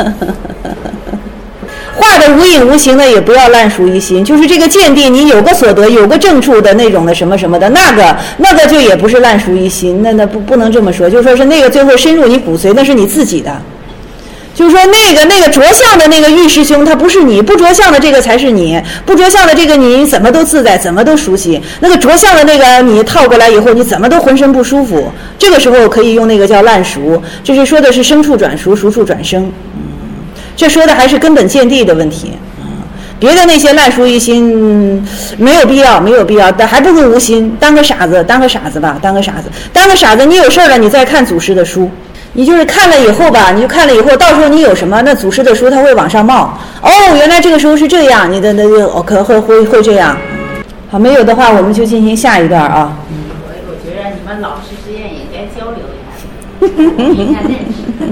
画的无影无形的也不要烂熟于心，就是这个见地你有个所得，有个正处的那种的什么什么的，那个那个就也不是烂熟于心，那那不不能这么说，就说是那个最后深入你骨髓，那是你自己的。 就是说那个那个着相的那个玉师兄他不是你，不着相的这个才是你，不着相的这个你怎么都自在，怎么都熟悉，那个着相的那个你套过来以后你怎么都浑身不舒服，这个时候可以用那个叫烂熟，这是说的是生处转熟，熟处转生，嗯，这说的还是根本见地的问题。别的那些烂熟于心没有必要，没有必要，但还不如无心，当个傻子，当个傻子吧，当个傻子，当个傻子。你有事了，你再看祖师的书，你就是看了以后吧，你就看了以后，到时候你有什么，那祖师的书它会往上冒。哦，原来这个时候是这样，你的那个哦，可会会会这样。好，没有的话，我们就进行下一段啊。 我我觉得你们老师之间也该交流一下，你看认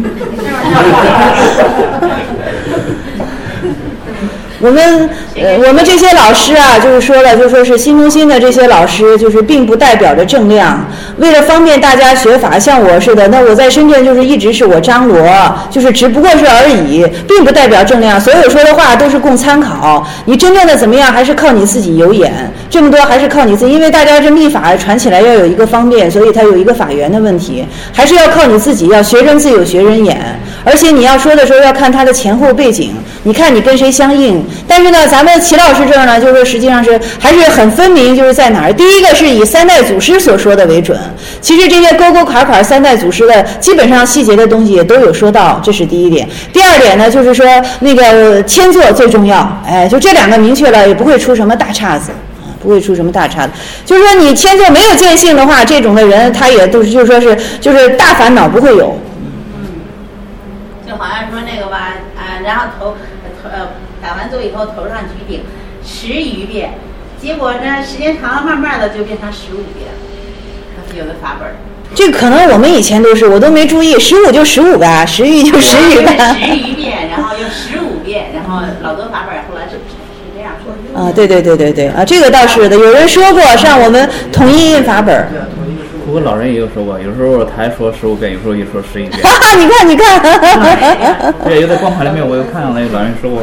识。 我们呃，我们这些老师啊，就是说了，就说是新中心的这些老师，就是并不代表着正量。为了方便大家学法，像我似的，那我在深圳就是一直是我张罗，就是只不过是而已，并不代表正量。所有说的话都是供参考，你真正的怎么样，还是靠你自己有眼。这么多还是靠你自己，因为大家这密法传起来要有一个方便，所以它有一个法源的问题，还是要靠你自己，要学人自有学人眼。而且你要说的时候要看它的前后背景，你看你跟谁相应。但是呢，咱们齐老师这儿呢，就是实际上是还是很分明，就是在哪儿？第一个是以三代祖师所说的为准，其实这些沟沟坎坎三代祖师的基本上细节的东西也都有说到，这是第一点。第二点呢，就是说那个迁作最重要，哎，就这两个明确了，也不会出什么大岔子。不会出什么大岔子，就是说你迁作没有见性的话，这种的人他也都是就是说是就是大烦恼不会有。 嗯，就好像说那个吧，啊，然后头头呃打完坐以后头上举顶十余遍，结果呢时间长了慢慢的就变成十五遍，有的法本。 这可能我们以前都是我都没注意，十五就十五吧，十余就十余吧。 十余遍，然后又十五遍，然后老多法本后来是。 啊，对对对对对啊，这个倒是的，有人说过上我们统一印法本。 不过老人也有说过，有时候他说十五遍，有时候也说十一遍。 你看，你看。 对，有在光盘里面我有看到那个老人说过。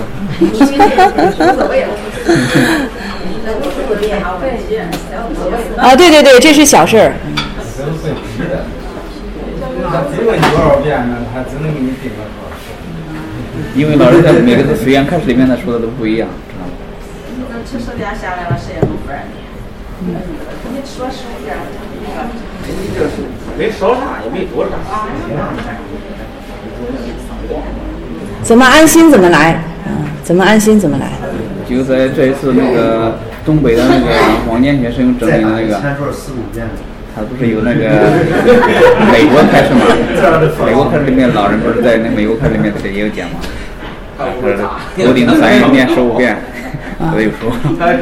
啊，对对对，这是小事儿。 因为老人在每个的随缘开始里面他说的都不一样。 这十点下来了，谁也不分你。你说十五点， 没少啥，也没多啥。 怎么安心怎么来，嗯，怎么安心怎么来。 就在这一次那个东北的那个往年前是用整理的那个，他不是有那个美国开始嘛？美国开始里面老人不是在那美国开始里面也有讲嘛？是头顶三十遍十五遍。都有说，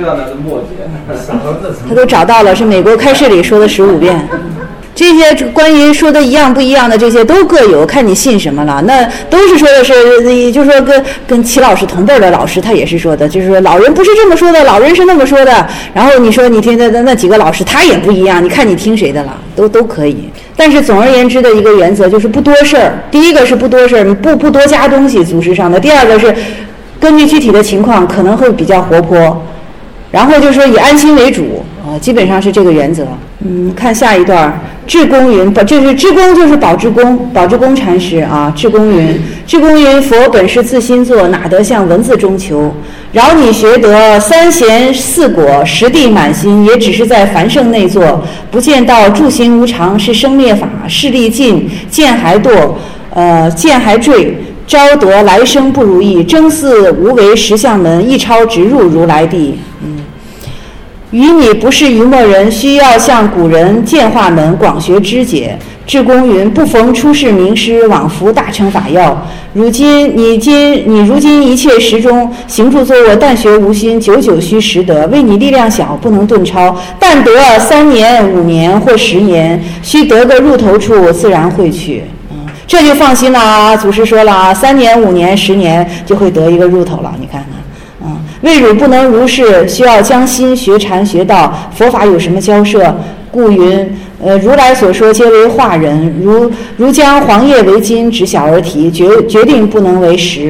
他都找到了，是美国开示里说的十五遍。这些关于说的一样不一样的这些都各有，看你信什么了。那都是说的是，就是说跟跟齐老师同辈的老师，他也是说的，就是说老人不是这么说的，老人是那么说的。然后你说你听的那几个老师，他也不一样，你看你听谁的了，都都可以。但是总而言之的一个原则就是不多事儿。第一个是不多事儿，不不多加东西祖师上的。第二个是。根据具体的情况可能会比较活泼，然后就是说以安心为主啊，基本上是这个原则。嗯，看下一段，智公云，这是智公就是宝智公，宝智公禅师啊。智公云，智公云，佛本是自心作，哪得向文字中求？饶你学得三贤四果，十地满心，也只是在凡圣内作，不见到住行无常，是生灭法，势力尽，见还堕，呃，见还坠。招得来生不如意，争似无为实相门，一超直入如来地。嗯，与你不是愚默人，需要向古人见化门，广学知解。智公云：不逢出世名师，往服大乘法要。如今你今你如今一切时中行住坐卧，但学无心，久久须识得。为你力量小，不能顿超，但得三年、五年或十年，须得个入头处，自然会去。这就放心了啊！祖师说了啊，三年、五年、十年就会得一个入头了。你看看，嗯，为汝不能如是，需要将心学禅学道，佛法有什么交涉？故云，呃，如来所说皆为化人，如如将黄叶为金，只小而提，决决定不能为实。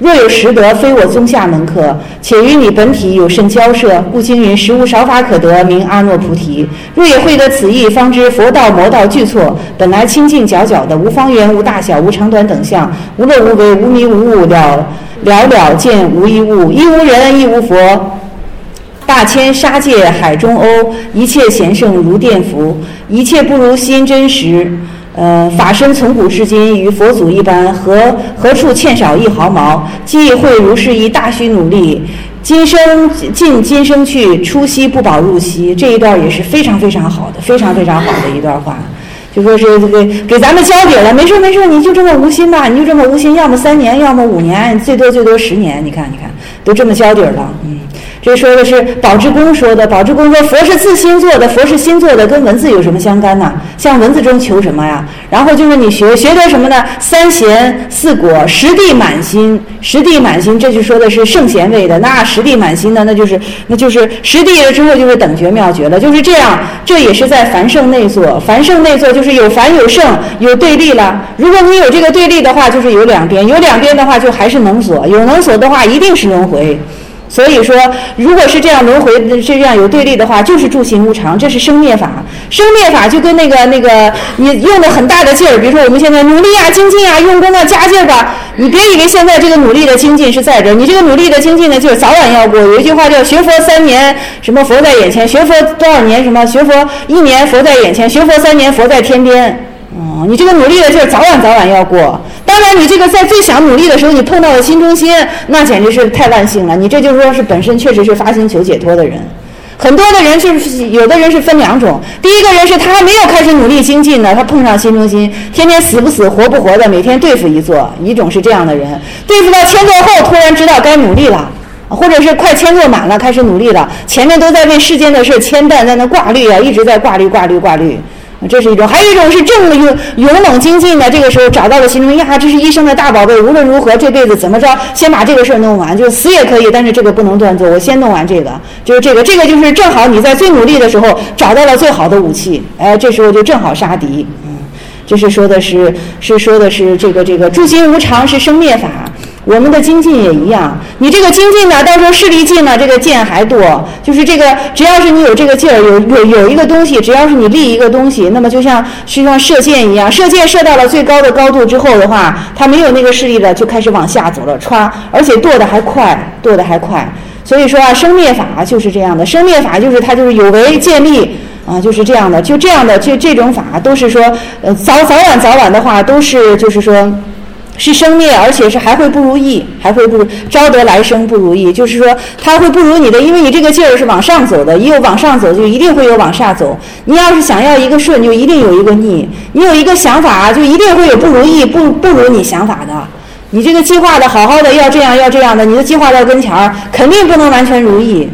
若有实德，非我宗下门客，且与你本体有甚交涉，故今云实无少法可得，名阿耨菩提。若也会得此意，方知佛道魔道俱错，本来清净皎皎的，无方圆，无大小，无长短等相，无乐无为，无迷无悟，了了了见无一物，亦无人，亦无佛。大千沙界海中欧，一切贤圣如电伏，一切不如心真实。呃，法身从古至今与佛祖一般，何何处欠少一毫毛？既会如是一大须努力，今生尽今生去，出息不保入息。这一段也是非常非常好的，非常非常好的一段话。就说是这个给咱们交底了，没事没事，你就这么无心吧，你就这么无心，要么三年，要么五年，最多最多十年。你看你看，都这么交底了，嗯。这说的是宝智公说的，宝智公说佛是自心做的，佛是心做的，跟文字有什么相干呢？像文字中求什么呀？然后就是你学学得什么呢？三贤四果，十地满心，十地满心，这就说的是圣贤位的。那十地满心呢，那就是那就是十地了之后就是等觉妙觉了，就是这样。这也是在凡圣内作，凡圣内作就是有凡有圣，有对立了。如果你有这个对立的话，就是有两边，有两边的话就还是能所，有能所的话一定是轮回。所以说，如果是这样轮回，这样有对立的话，就是住行无常，这是生灭法。生灭法就跟那个那个你用的很大的劲儿，比如说我们现在努力啊、精进啊、用功啊、加劲儿吧。你别以为现在这个努力的精进是在这儿，你这个努力的精进呢，就是早晚要过。有一句话叫“学佛三年，什么佛在眼前；学佛多少年，什么学佛一年佛在眼前；学佛三年佛在天边”。嗯，你这个努力的劲儿早晚早晚要过。当然，你这个在最想努力的时候，你碰到了心中心，那简直是太万幸了。你这就是说是本身确实是发心求解脱的人。很多的人就是有的人是分两种，第一个人是他还没有开始努力精进呢，他碰上心中心，天天死不死活不活的，每天对付一座，一种是这样的人，对付到千座后突然知道该努力了。或者是快千座满了，开始努力了，前面都在为世间的事牵绊，在那挂虑啊，一直在挂虑挂虑挂虑。这是一种，还有一种是正勇勇猛精进的，这个时候找到了心中呀，这是一生的大宝贝，无论如何这辈子怎么着，先把这个事儿弄完，就死也可以，但是这个不能断做，我先弄完这个，就是这个，这个就是正好你在最努力的时候找到了最好的武器，哎，这时候就正好杀敌。嗯，这是说的是是说的是这个这个住行无常是生灭法。我们的精进也一样，你这个精进呢，到时候势力尽呢，这个剑还多。就是这个，只要是你有这个劲儿，有有有一个东西，只要是你立一个东西，那么就像就像射箭一样，射箭射到了最高的高度之后的话，它没有那个势力了，就开始往下走了，歘，而且剁得还快，剁得还快。所以说啊，生灭法就是这样的，生灭法就是它就是有为见利啊，就是这样的，就这样的，这这种法都是说，呃，早早晚早晚的话都是就是说。是生灭，而且是还会不如意，还会不如招得来生不如意，就是说它会不如你的，因为你这个劲儿是往上走的，一有往上走就一定会有往下走。你要是想要一个顺，就一定有一个逆；你有一个想法，就一定会有不如意，不不如你想法的。你这个计划的好好的要这样要这样的，你的计划到跟前儿肯定不能完全如意。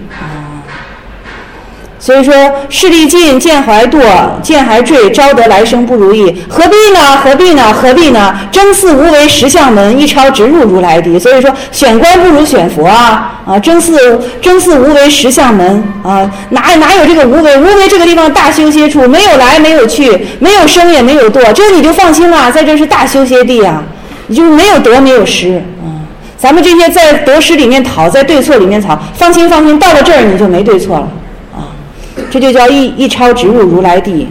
所以说，势力尽，剑怀堕，剑还坠，招得来生不如意。何必呢？何必呢？何必呢？争似无为实相门，一超直入如来地。所以说，选官不如选佛啊！啊，争似争似无为实相门啊，哪哪有这个无为？无为这个地方大修歇处，没有来，没有去，没有生也没有堕，这你就放心了，在这是大修歇地啊，你就是没有得，没有失。嗯，咱们这些在得失里面讨，在对错里面讨，放心放心，到了这儿你就没对错了。这就叫一一超直入如来地。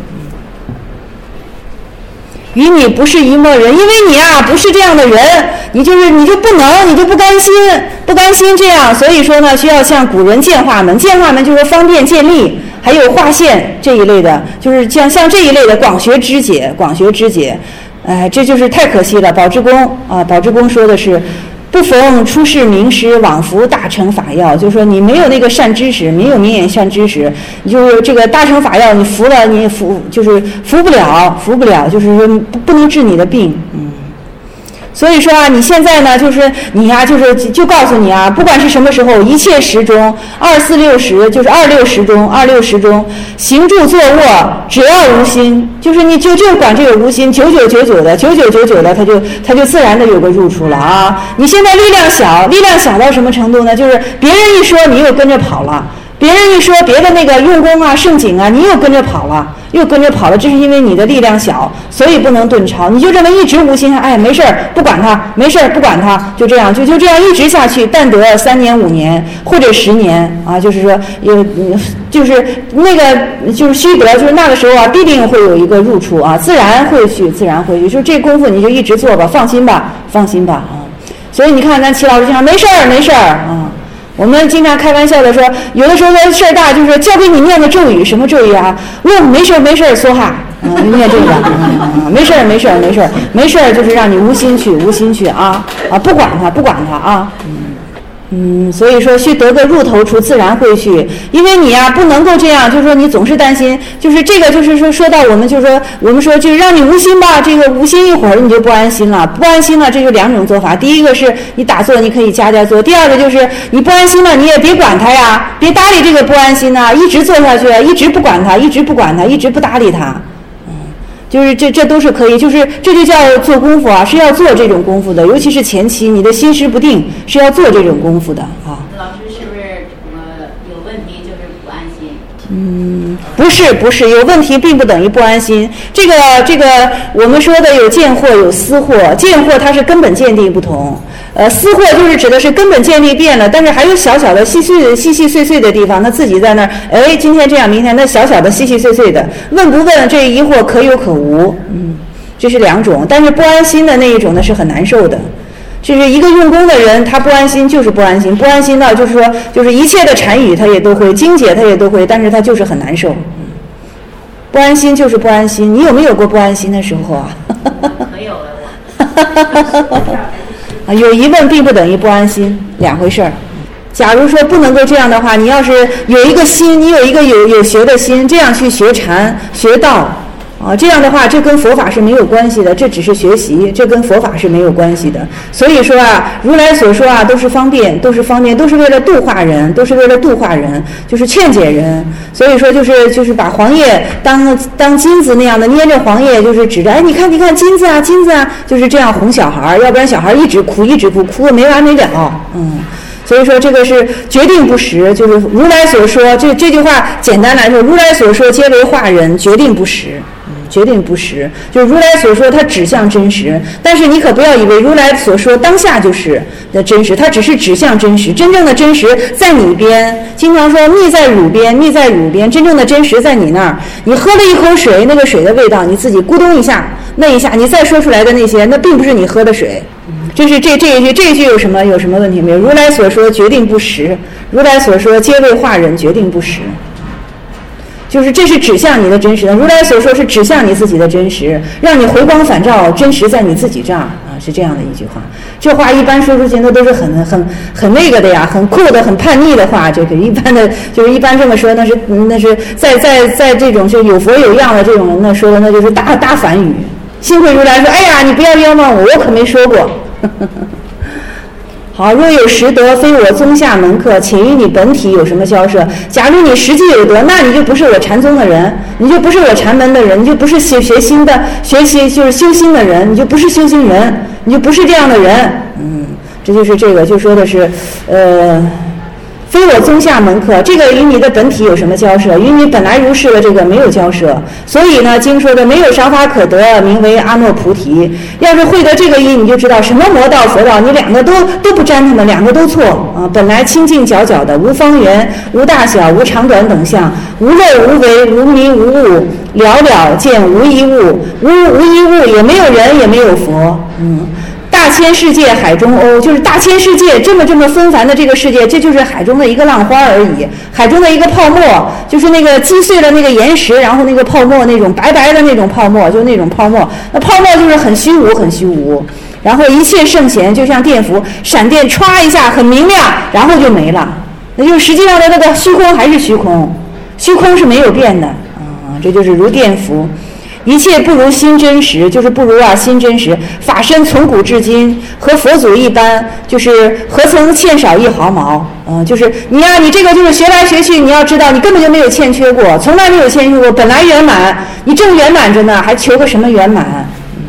与你不是一墨人，因为你啊不是这样的人，你就是你就不能，你就不甘心，不甘心这样，所以说呢，需要像古人见化门，见化门就是方便见利，还有划线这一类的，就是像像这一类的广学知解，广学知解，哎，这就是太可惜了。宝智公啊，宝智公说的是。不逢出世名师，往服大乘法要，就是说你没有那个善知识，没有明眼善知识，你就是这个大乘法要，你服了你也服，就是服不了，服不了，就是说不不能治你的病，嗯。所以说啊，你现在呢，就是你呀、啊，就是就告诉你啊，不管是什么时候，一切时中，二四六十，就是二六时中，二六时中，行住坐卧，只要无心，就是你就就管这个无心，九九九九的，九九九九的，它就它就自然的有个入处了啊。你现在力量小，力量小到什么程度呢？就是别人一说，你又跟着跑了。 别人一说别的那个用功啊、盛景啊，你又跟着跑了，又跟着跑了，这是因为你的力量小，所以不能顿超。你就这么一直无心，哎，没事儿，不管他，没事儿，不管他，就这样，就就这样一直下去，但得三年、五年或者十年啊，就是说有，就是那个就是虚得，就是那个时候啊，必定会有一个入处啊，自然会去，自然会去，就是这功夫你就一直做吧，放心吧，放心吧啊。所以你看，咱齐老师经常没事儿，没事儿啊。我们经常开玩笑的说，有的时候事儿大，就是教给你念的咒语，什么咒语啊？哦，没事儿没事儿，梭哈，嗯，念这个，嗯，没事儿没事儿没事儿没事儿，就是让你无心去，无心去啊啊，不管他，不管他啊，嗯。嗯，所以说须得个入头处，自然会去。因为你呀、啊、不能够这样，就是说你总是担心，就是这个就是说说到我们就是说我们说就是让你无心吧，这个无心一会儿你就不安心了，不安心了这就两种做法。第一个是你打坐你可以加加做，第二个就是你不安心了你也别管它呀，别搭理这个不安心呐、啊，一直做下去，一直不管它，一直不管它，一直不搭理它。就是这这都是可以，就是这就叫做功夫啊，是要做这种功夫的，尤其是前期你的心识不定，是要做这种功夫的啊。 老师是不是呃有问题就是不安心？ 嗯，不是不是，有问题并不等于不安心。这个这个我们说的有见惑有思惑，见惑它是根本见地不同。呃，思惑就是指的是根本见地变了，但是还有小小的细碎细细碎碎的地方，他自己在那儿，哎，今天这样，明天那小小的细细碎碎的，问不问这疑惑可有可无，嗯，这是两种。但是不安心的那一种呢是很难受的，就是一个用功的人，他不安心就是不安心，不安心到就是说，就是一切的禅语他也都会，经解他也都会，但是他就是很难受，嗯，不安心就是不安心。你有没有过不安心的时候啊？ 没有了我。 啊，有疑问并不等于不安心，两回事儿。假如说不能够这样的话，你要是有一个心，你有一个有有学的心，这样去学禅、学道，啊，这样的话，这跟佛法是没有关系的，这只是学习，这跟佛法是没有关系的。所以说啊，如来所说啊，都是方便，都是方便，都是为了度化人，都是为了度化人，就是劝解人。所以说，就是就是把黄叶当当金子那样的捏着黄叶，就是指着，哎，你看你看金子啊金子啊，就是这样哄小孩，要不然小孩一直哭一直哭，哭个没完没了，嗯。所以说这个是决定不实，就是如来所说，这这句话简单来说，如来所说皆为化人，决定不实，嗯，决定不实，就是如来所说它指向真实，但是你可不要以为如来所说当下就是的真实，它只是指向真实，真正的真实在你边。经常说蜜在乳边，蜜在乳边，真正的真实在你那儿。你喝了一口水，那个水的味道你自己咕咚一下，那一下你再说出来的那些，那并不是你喝的水。这是这这一句，这一句有什么有什么问题没有？如来所说决定不实，如来所说皆为化人，决定不实。就是这是指向你的真实的，如来所说是指向你自己的真实，让你回光返照，真实在你自己这儿啊，是这样的一句话。这话一般说出去那都是很很很那个的呀，很酷的，很叛逆的话。这个一般的，就是一般这么说，那是那是在在在这种就有佛有样的这种人，那说的那就是大大反语。幸亏如来说，哎呀，你不要冤枉我，我可没说过。好，若有实德，非我宗下门客，且与你本体有什么交涉？假如你实际有德，那你就不是我禅宗的人，你就不是我禅门的人，你就不是学学心的学习就是修心的人，你就不是修心人，你就不是这样的人。嗯，这就是这个就说的是，呃。非我宗下门客，这个与你的本体有什么交涉？与你本来如是的这个没有交涉。所以呢，经说的没有少法可得，名为阿耨菩提。要是会得这个意，你就知道什么魔道佛道，你两个都都不沾他们，两个都错啊！本来清净皎皎的，无方圆，无大小，无长短等相，无肉无为，无名无物，了了见无一物，无无一物，也没有人，也没有佛，嗯。大千世界海中欧，就是大千世界这么这么纷繁的这个世界，这就是海中的一个浪花而已，海中的一个泡沫，就是那个击碎了那个岩石，然后那个泡沫那种白白的那种泡沫，就那种泡沫，那泡沫就是很虚无很虚无，然后一切圣贤就像电符，闪电歘一下很明亮，然后就没了，那就是实际上的那个虚空还是虚空，虚空是没有变的啊，这就是如电符。一切不如心真实，就是不如啊心真实。法身从古至今和佛祖一般，就是何曾欠少一毫毛？嗯、呃，就是你呀、啊，你这个就是学来学去，你要知道你根本就没有欠缺过，从来没有欠缺过，本来圆满，你正圆满着呢，还求个什么圆满？嗯，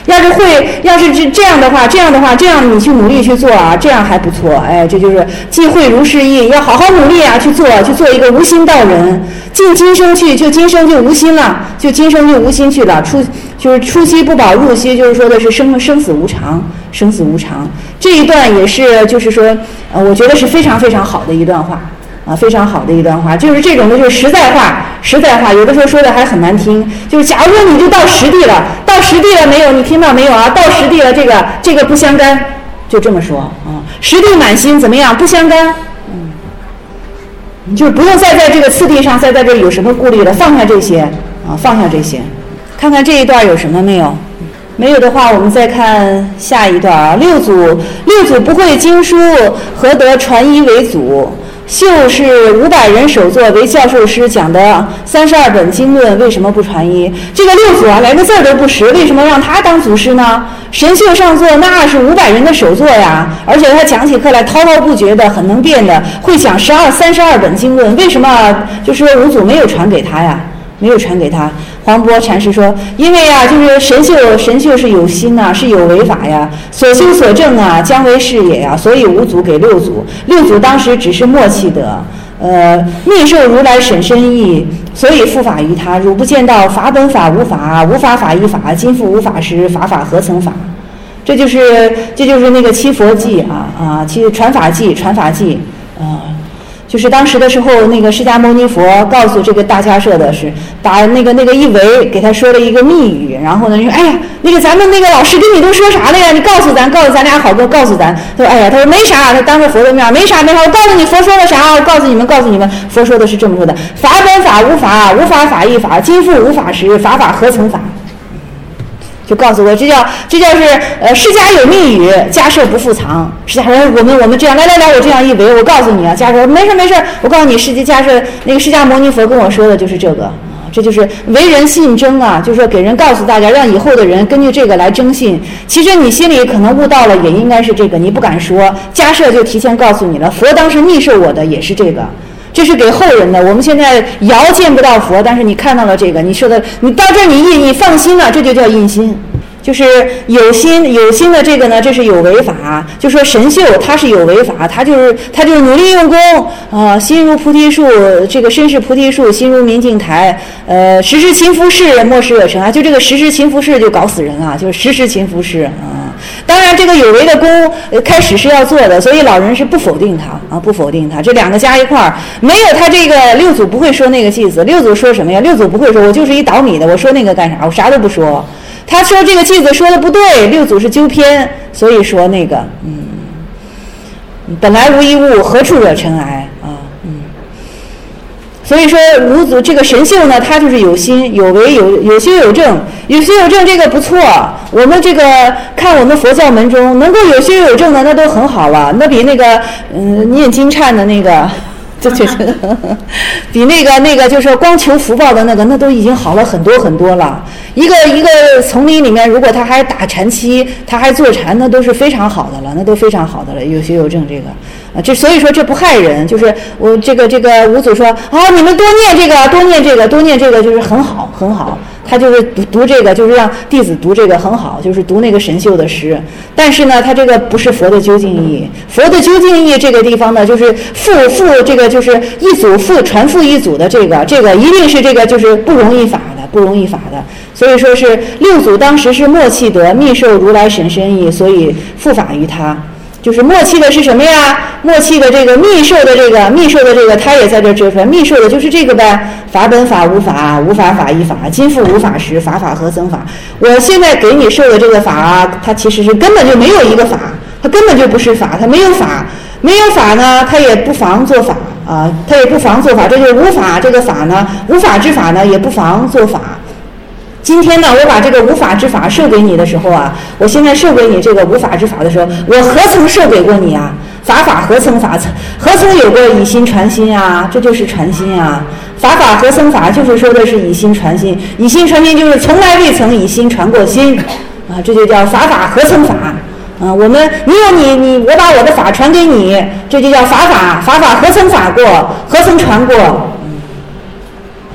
要是会，要是这这样的话，这样的话，这样你去努力去做啊，这样还不错。哎，这就是既会如是意，要好好努力啊，去做，去做一个无心道人。尽今生去，就今生就无心了，就今生就无心去了。出就是出息不保，入息就是说的是生生死无常，生死无常。这一段也是就是说，呃，我觉得是非常非常好的一段话。啊，非常好的一段话，就是这种的，就是实在话，实在话，有的时候说的还很难听。就是假如说你就到实地了，到实地了没有？你听到没有啊？到实地了，这个这个不相干，就这么说啊。实地满心怎么样？不相干，嗯，你就是不用再在这个次第上，再在这有什么顾虑了，放下这些啊，放下这些。看看这一段有什么没有？没有的话，我们再看下一段啊。六祖六祖不会经书，何得传衣为祖？秀是五百人首座为教授师讲的三十二本经论，为什么不传衣？这个六祖啊，连个字儿都不识，为什么让他当祖师呢？神秀上座那是五百人的首座呀，而且他讲起课来滔滔不绝的，很能辩的，会讲十二三十二本经论，为什么就说五祖没有传给他呀？没有传给他。黄波禅师说，因为啊，就是神秀神秀是有心呐、啊，是有为法呀，所修所证啊，将为是也呀，所以五祖给六祖，六祖当时只是默契的，呃，密受如来审深意，所以复法于他。汝不见到法本法无法，无法法依法，今复无法时，法法何曾法？这就是这就是那个七佛记啊啊，七传法记传法记啊。呃就是当时的时候，那个释迦牟尼佛告诉这个大迦叶的是，把那个那个一围给他说了一个密语，然后呢说，哎呀，那个咱们那个老师跟你都说啥了呀？你告诉咱，告诉咱俩好哥，告诉咱。他说，哎呀，他说没啥，他当着佛的面没啥没啥，我告诉你佛说了啥，我告诉你们，告诉你们，佛说的是这么说的：法本法无法，无法法依法，今复无法时，法法何曾法？就告诉我，这叫这叫是呃，释迦有密语，迦叶不复藏。释迦说我们我们这样来来来，我这样一围，我告诉你啊，迦叶说没事没事，我告诉你，释迦迦叶那个释迦牟尼佛跟我说的就是这个啊，这就是为人信征啊，就是说给人告诉大家，让以后的人根据这个来征信。其实你心里可能悟到了，也应该是这个，你不敢说，迦叶就提前告诉你了。佛当时密授我的也是这个。这是给后人的，我们现在遥见不到佛，但是你看到了这个，你说的，你到这儿你一你放心了，这就叫印心，就是有心有心的这个呢，这是有为法，就说神秀他是有为法，他就是他就是努力用功啊、呃，心如菩提树，这个身是菩提树，心如明镜台，呃，时时勤拂拭，莫使惹尘埃，就这个时时勤拂拭就搞死人啊，就是时时勤拂拭啊。当然，这个有为的功，呃，开始是要做的，所以老人是不否定他啊，不否定他。这两个加一块儿，没有他这个六祖不会说那个偈子。六祖说什么呀？六祖不会说，我就是一倒米的，我说那个干啥？我啥都不说。他说这个偈子说的不对，六祖是纠偏，所以说那个，嗯，本来无一物，何处惹尘埃啊？嗯。所以说五祖这个神秀呢，他就是有心有为有有修有证，有修有证这个不错。我们这个看我们佛教门中能够有修有证的那都很好了，那比那个嗯念经忏的那个，这就是比那个那个就是光求福报的那个那都已经好了很多很多了。一个一个丛林里面，如果他还打禅期，他还坐禅，那都是非常好的了，那都非常好的了。有修有证这个啊，这所以说这不害人，就是我这个这个五祖说啊，你们多念这个，多念这个，多念这个，就是很好很好。他就是读读这个，就是让弟子读这个很好，就是读那个神秀的诗。但是呢，他这个不是佛的究竟义。佛的究竟义这个地方呢，就是复复这个就是一祖复传复一祖的这个，这个一定是这个就是不容易法的，不容易法的。所以说是六祖当时是默契得密受如来审深意，所以复法于他。就是默契的是什么呀？默契的这个密授的这个密授的这个，他也在这遮出来。密授的就是这个呗，法本法无法，无法法依法，今复无法时，法法何曾法？我现在给你授的这个法啊，它其实是根本就没有一个法，它根本就不是法，它没有法，没有法呢，它也不妨做法啊，它也不妨做法，这就是无法这个法呢，无法之法呢也不妨做法。今天呢，我把这个无法之法授给你的时候啊，我现在授给你这个无法之法的时候，我何曾授给过你啊？法法何曾法，何曾有过以心传心啊？这就是传心啊！法法何曾法，就是说的是以心传心，以心传心就是从来未曾以心传过心啊，这就叫法法何曾法啊！我们你有你你，我把我的法传给你，这就叫法法法法何曾法过，何曾传过？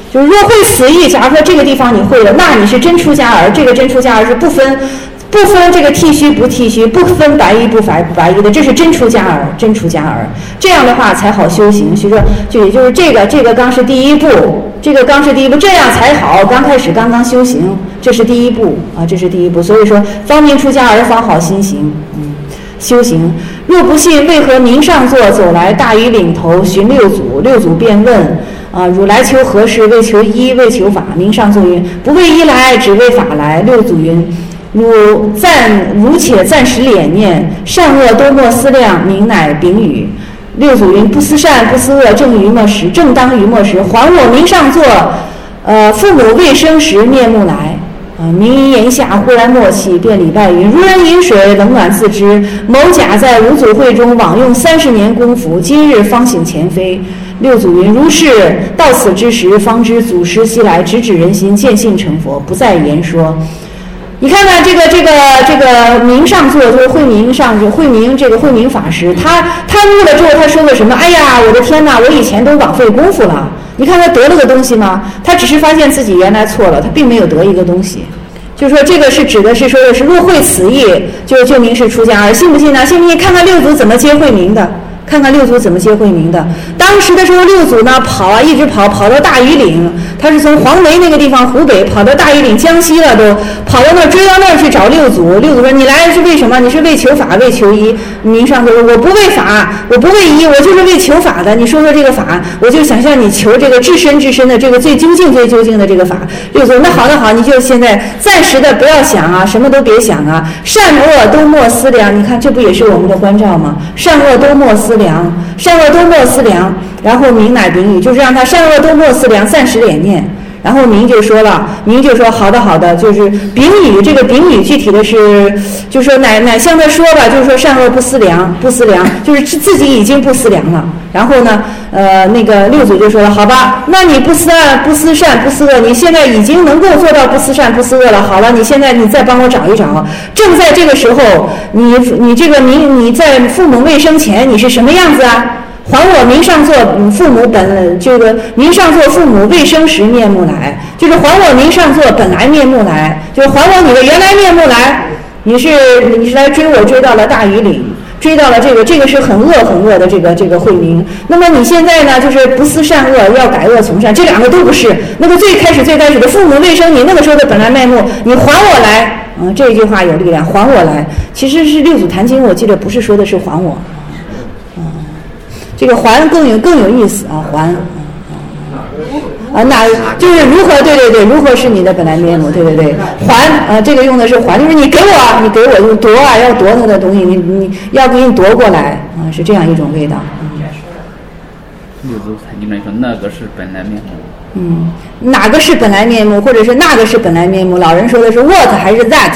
就是若会此意，假如说这个地方你会了，那你是真出家儿。这个真出家儿是不分不分这个剃须不剃须，不分白衣不白不白衣的，这是真出家儿，真出家儿。这样的话才好修行。所以说，就也就是这个这个刚是第一步，这个刚是第一步，这样才好。刚开始刚刚修行，这是第一步啊，这是第一步。所以说，方明出家儿方好心行，嗯，修行。若不信，为何明上座走来，大禹领头寻六祖？六祖便问。啊，汝来求何事？为求医，为求法。明上座云：不为医来，只为法来。六祖云：汝暂汝且暂时敛念，善恶都莫思量，明乃丙语。六祖云：不思善，不思恶，正于末时，正当于末时。还我明上座，呃，父母未生时面目来。啊，明于言下，忽然默契，便礼拜云：如人饮水，冷暖自知。某甲在五祖会中枉用三十年功夫，今日方醒前非。六祖云：如是到此之时，方知祖师西来，直指人心，见性成佛，不再言说。你看看这个这个这个明上座，就是慧明上座，慧明这个慧明法师，他他悟了之后，他说了什么？哎呀，我的天哪，我以前都枉费功夫了。你看他得了个东西吗？他只是发现自己原来错了，他并没有得一个东西。就是说这个是指的是说的是若会此意，就就明是出家儿。信不信呢？信不信？看看六祖怎么接慧明的。看看六祖怎么接慧明的。当时的时候，六祖呢跑啊，一直跑，跑到大禹岭，他是从黄梅那个地方湖北跑到大禹岭江西了，都跑到那儿追到那儿去找六祖。六祖说：“你来是为什么？你是为求法，为求医。”明上座说：“我不为法，我不为医，我就是为求法的。你说说这个法，我就想向你求这个至深至深的这个最究竟最究竟的这个法。”六祖：“那好，那好，你就现在暂时的不要想啊，什么都别想啊，善恶都莫思量。你看，这不也是我们的关照吗？善恶都莫思量，善恶都莫思量。然后明乃丙语，就是让他善恶都莫思量，暂时敛念。然后明就说了，明就说好的好的，就是丙语，这个丙语具体的是，就说乃乃像他说吧，就是说善恶不思量，不思量，就是自己已经不思量了。然后呢，呃，那个六祖就说了，好吧，那你不思善不思善不思恶，你现在已经能够做到不思善不思恶了。好了，你现在你再帮我找一找，正在这个时候，你你这个明你在父母未生前你是什么样子啊？还我明上座父母本这个明上座父母未生时面目来，就是还我明上座本来面目来，就是还我你的原来面目来。你是你是来追我，追到了大禹岭，追到了这个这个是很恶很恶的这个这个慧明。那么你现在呢，就是不思善恶，要改恶从善，这两个都不是。那个最开始最开始的父母未生你那个时候的本来面目，你还我来。嗯，这句话有力量，还我来。其实是六祖坛经，我记得不是说的是还我。这个还更有更有意思啊，还啊，那就是如何对对对，如何是你的本来面目，对对对，还啊，这个用的是还，就是你给我，你给我就夺啊，要夺他的东西，你你要给你夺过来啊，是这样一种味道。 六祖坛经里说那个是本来面目。 嗯，哪个是本来面目，或者是那个是本来面目？老人说的是 what 还是 that？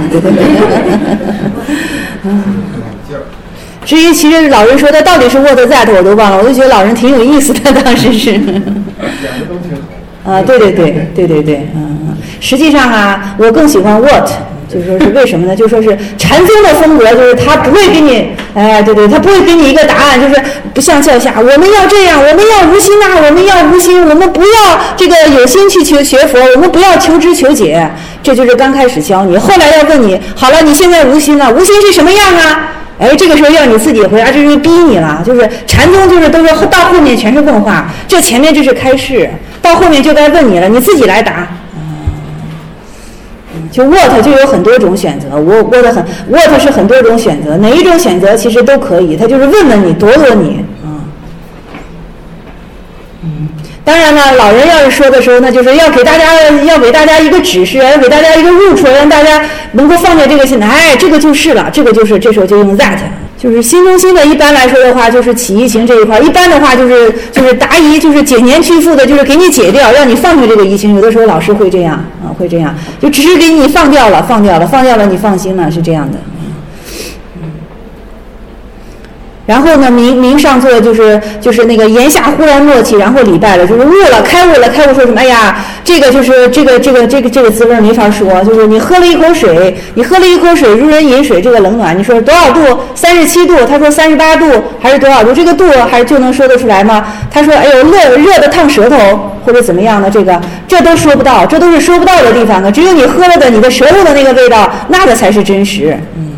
嗯。至于其实老人说的到底是 what that 我都忘了，我就觉得老人挺有意思的，当时是。啊，对对对对对对，嗯，实际上啊，我更喜欢 what， 就说是为什么呢？就说是禅宗的风格，就是他不会给你，哎，对对，他不会给你一个答案，就是不像教下，我们要这样，我们要无心啊，我们要无心，我们不要这个有心去求学佛，我们不要求知求解，这就是刚开始教你，后来要问你，好了，你现在无心了，无心是什么样啊？哎，这个时候要你自己回答，这就是逼你了。就是禅宗，就是都说到后面全是问话，这前面就是开示，到后面就该问你了，你自己来答。嗯，就 what 就有很多种选择，我 what 很 what 是很多种选择，哪一种选择其实都可以，它就是问问你，夺夺你。嗯，嗯。当然了，老人要是说的时候，那就是要给大家要给大家一个指示，要给大家一个入处，让大家能够放在这个心。哎，这个就是了，这个就是，这时候就用 that， 就是心中心的。一般来说的话，就是起疑情这一块，一般的话就是就是答疑，就是解年去复的，就是给你解掉，让你放下这个疑情。有的时候老师会这样啊，会这样，就只是给你放掉了，放掉了，放掉了，你放心了，是这样的。然后呢，明明上座就是就是那个言下忽然默契，然后礼拜了，就是悟了，开悟了，开悟说什么？哎呀，这个就是这个这个这个这个滋味没法说，就是你喝了一口水，你喝了一口水，如人饮水，这个冷暖，你说多少度？三十七度，他说三十八度，还是多少度？这个度还是就能说得出来吗？他说，哎呦，热热的烫舌头。 或者怎么样的，这个这都说不到，这都是说不到的地方的。只有你喝了的，你的舌头的那个味道，那个才是真实。嗯，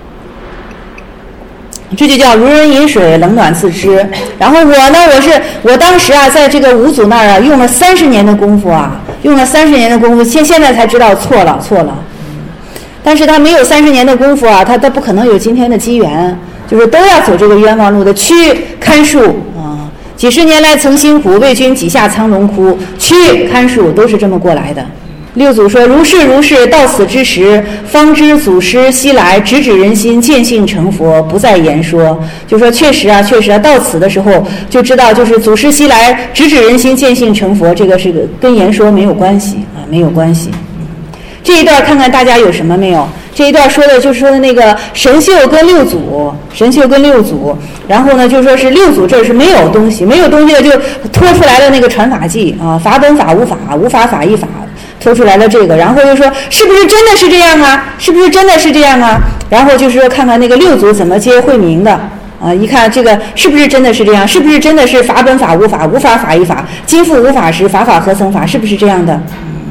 这就叫如人饮水，冷暖自知。然后我呢，我是我当时啊，在这个五祖那儿啊，用了三十年的功夫啊，用了三十年的功夫，现现在才知道错了，错了。但是他没有三十年的功夫啊，他他不可能有今天的机缘，就是都要走这个冤枉路的。去看树啊，几十年来曾辛苦，为君几下苍龙窟。去看树都是这么过来的。六祖说：“如是如是，到此之时，方知祖师西来，直指人心，见性成佛，不再言说。”就说确实啊，确实啊，到此的时候就知道，就是祖师西来，直指人心，见性成佛，这个是个跟言说没有关系啊，没有关系。这一段看看大家有什么没有？这一段说的就是说的那个神秀跟六祖，神秀跟六祖，然后呢就说是六祖这是没有东西，没有东西的就拖出来了那个传法记啊，法本法无法，无法法亦法，拖出来了这个，然后就说是不是真的是这样啊？是不是真的是这样啊？然后就是说看看那个六祖怎么接慧明的啊，一看这个是不是真的是这样？是不是真的是法本法无法，无法法亦法，今复无法时，法法何曾法？是不是这样的？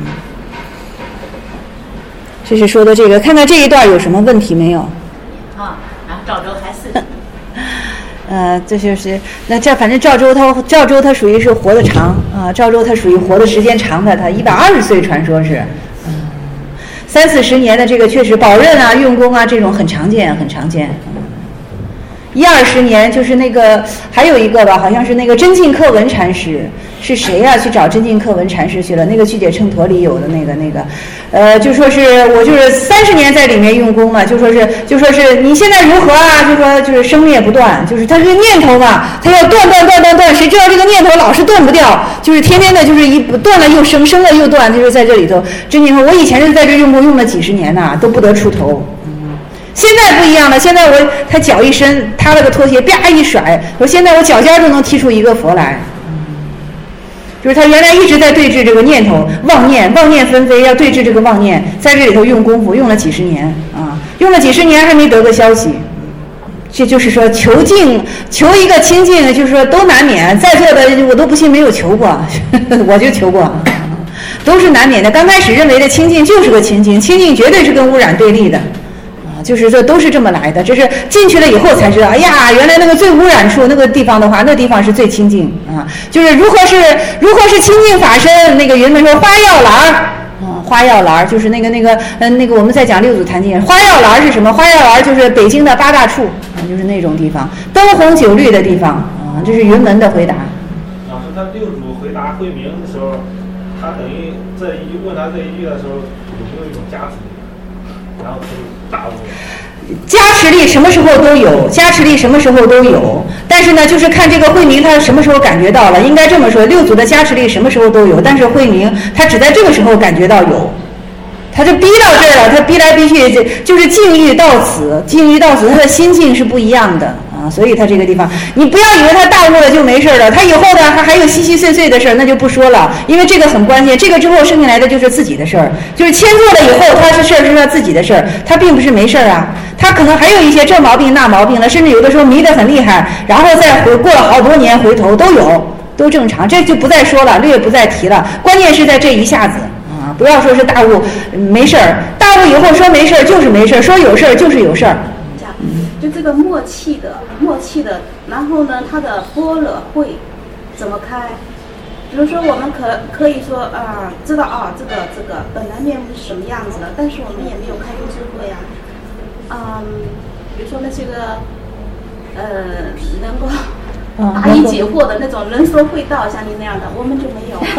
这是说的这个，看看这一段有什么问题没有？ 啊，然后赵州还四。 呃，这就是那这反正赵州他赵州他属于是活得长啊，赵州他属于活的时间长的，他一百二十岁传说是，嗯，三四十年的这个确实保任啊、用功啊这种很常见，很常见。一二十年就是那个还有一个吧，好像是那个真净克文禅师，是谁呀、啊？去找真净克文禅师去了？那个《俱解秤砣》里有的那个那个，呃，就说是我就是三十年在里面用功嘛，就说是就说是你现在如何啊？就说就是生灭不断，就是他这个念头嘛，他要断断断断断，谁知道这个念头老是断不掉，就是天天的就是一断了又生，生了又断，就是在这里头。真净克，我以前是在这用功用了几十年呐、啊，都不得出头。现在不一样了，现在我他脚一伸，他那个拖鞋啪一甩，我现在我脚尖都能踢出一个佛来。就是他原来一直在对峙这个念头，妄念，妄念纷飞，要对峙这个妄念，在这里头用功夫，用了几十年啊，用了几十年还没得个消息。这就是说求静，求一个清净，就是说都难免，在座的我都不信没有求过，我就求过，都是难免的。刚开始认为的清净就是个清净，清净绝对是跟污染对立的。就是这都是这么来的，这是进去了以后才知道，哎呀，原来那个最污染处那个地方的话，那地方是最清净啊。就是如何是如何是清净法身，那个云门说花药篮儿啊，花药篮儿就是那个那个嗯、呃、那个我们在讲六祖坛经，花药篮儿是什么？花药篮儿就是北京的八大处啊，就是那种地方，灯红酒绿的地方啊。这是云门的回答。 老师，他六祖回答慧明的时候，他等于这一句问他这一句的时候，有没有一种加持？然后大悟。 加持力什么时候都有，加持力什么时候都有，但是呢，就是看这个慧明他什么时候感觉到了。应该这么说，六祖的加持力什么时候都有，但是慧明他只在这个时候感觉到有，他就逼到这儿了，他逼来逼去，就是境遇到此，境遇到此，他的心境是不一样的啊，所以他这个地方，你不要以为他大悟了就没事了，他以后呢还还有稀稀碎碎的事儿，那就不说了，因为这个很关键，这个之后生下来的就是自己的事儿，就是迁做了以后，他是事儿是他自己的事儿，他并不是没事儿啊。他可能还有一些这毛病那毛病了，甚至有的时候迷得很厉害，然后再回过了好多年回头都有，都正常，这就不再说了，略不再提了。关键是在这一下子啊，不要说是大悟没事儿，大悟以后说没事儿就是没事儿，说有事儿就是有事儿。 就这个默契的默契的，然后呢，它的般若会怎么开？比如说，我们可可以说啊、呃，知道啊，这个这个本来面目是什么样子的，但是我们也没有开悟智慧啊。嗯，比如说那些个，呃，能够答疑解惑的那种人说会道，像您那样的，我们就没有。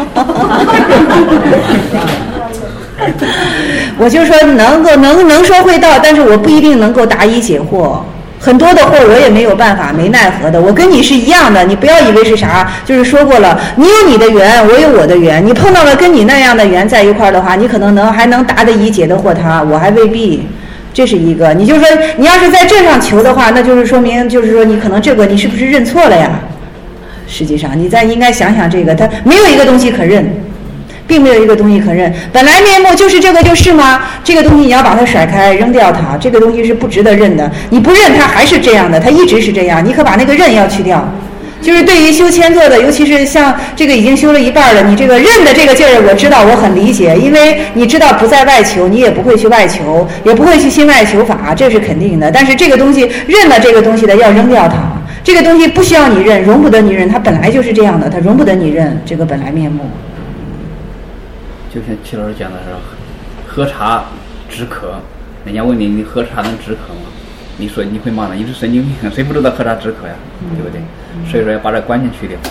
我就说能够能能说会道，但是我不一定能够答疑解惑。很多的货我也没有办法，没奈何的。我跟你是一样的，你不要以为是啥，就是说过了，你有你的缘，我有我的缘。你碰到了跟你那样的缘在一块儿的话，你可能能还能答得疑解得惑他，我还未必。这是一个，你就说你要是在这上求的话，那就是说明就是说你可能这个你是不是认错了呀？实际上你再应该想想这个，它没有一个东西可认，并没有一个东西可认。本来面目就是这个就是吗？这个东西你要把它甩开扔掉它，这个东西是不值得认的。你不认它还是这样的，它一直是这样，你可把那个认要去掉。 就是对于修谦座的，尤其是像这个已经修了一半了，你这个认的这个劲儿，我知道，我很理解，因为你知道不在外求，你也不会去外求，也不会去心外求法，这是肯定的。但是这个东西认了这个东西的，要扔掉它。这个东西不需要你认，容不得你认，它本来就是这样的，它容不得你认这个本来面目。 就像齐老师讲的是，喝茶止渴，人家问你，你喝茶能止渴吗？你说你会骂他，你是神经病，谁不知道喝茶止渴呀？对不对？所以说要把这观念去掉。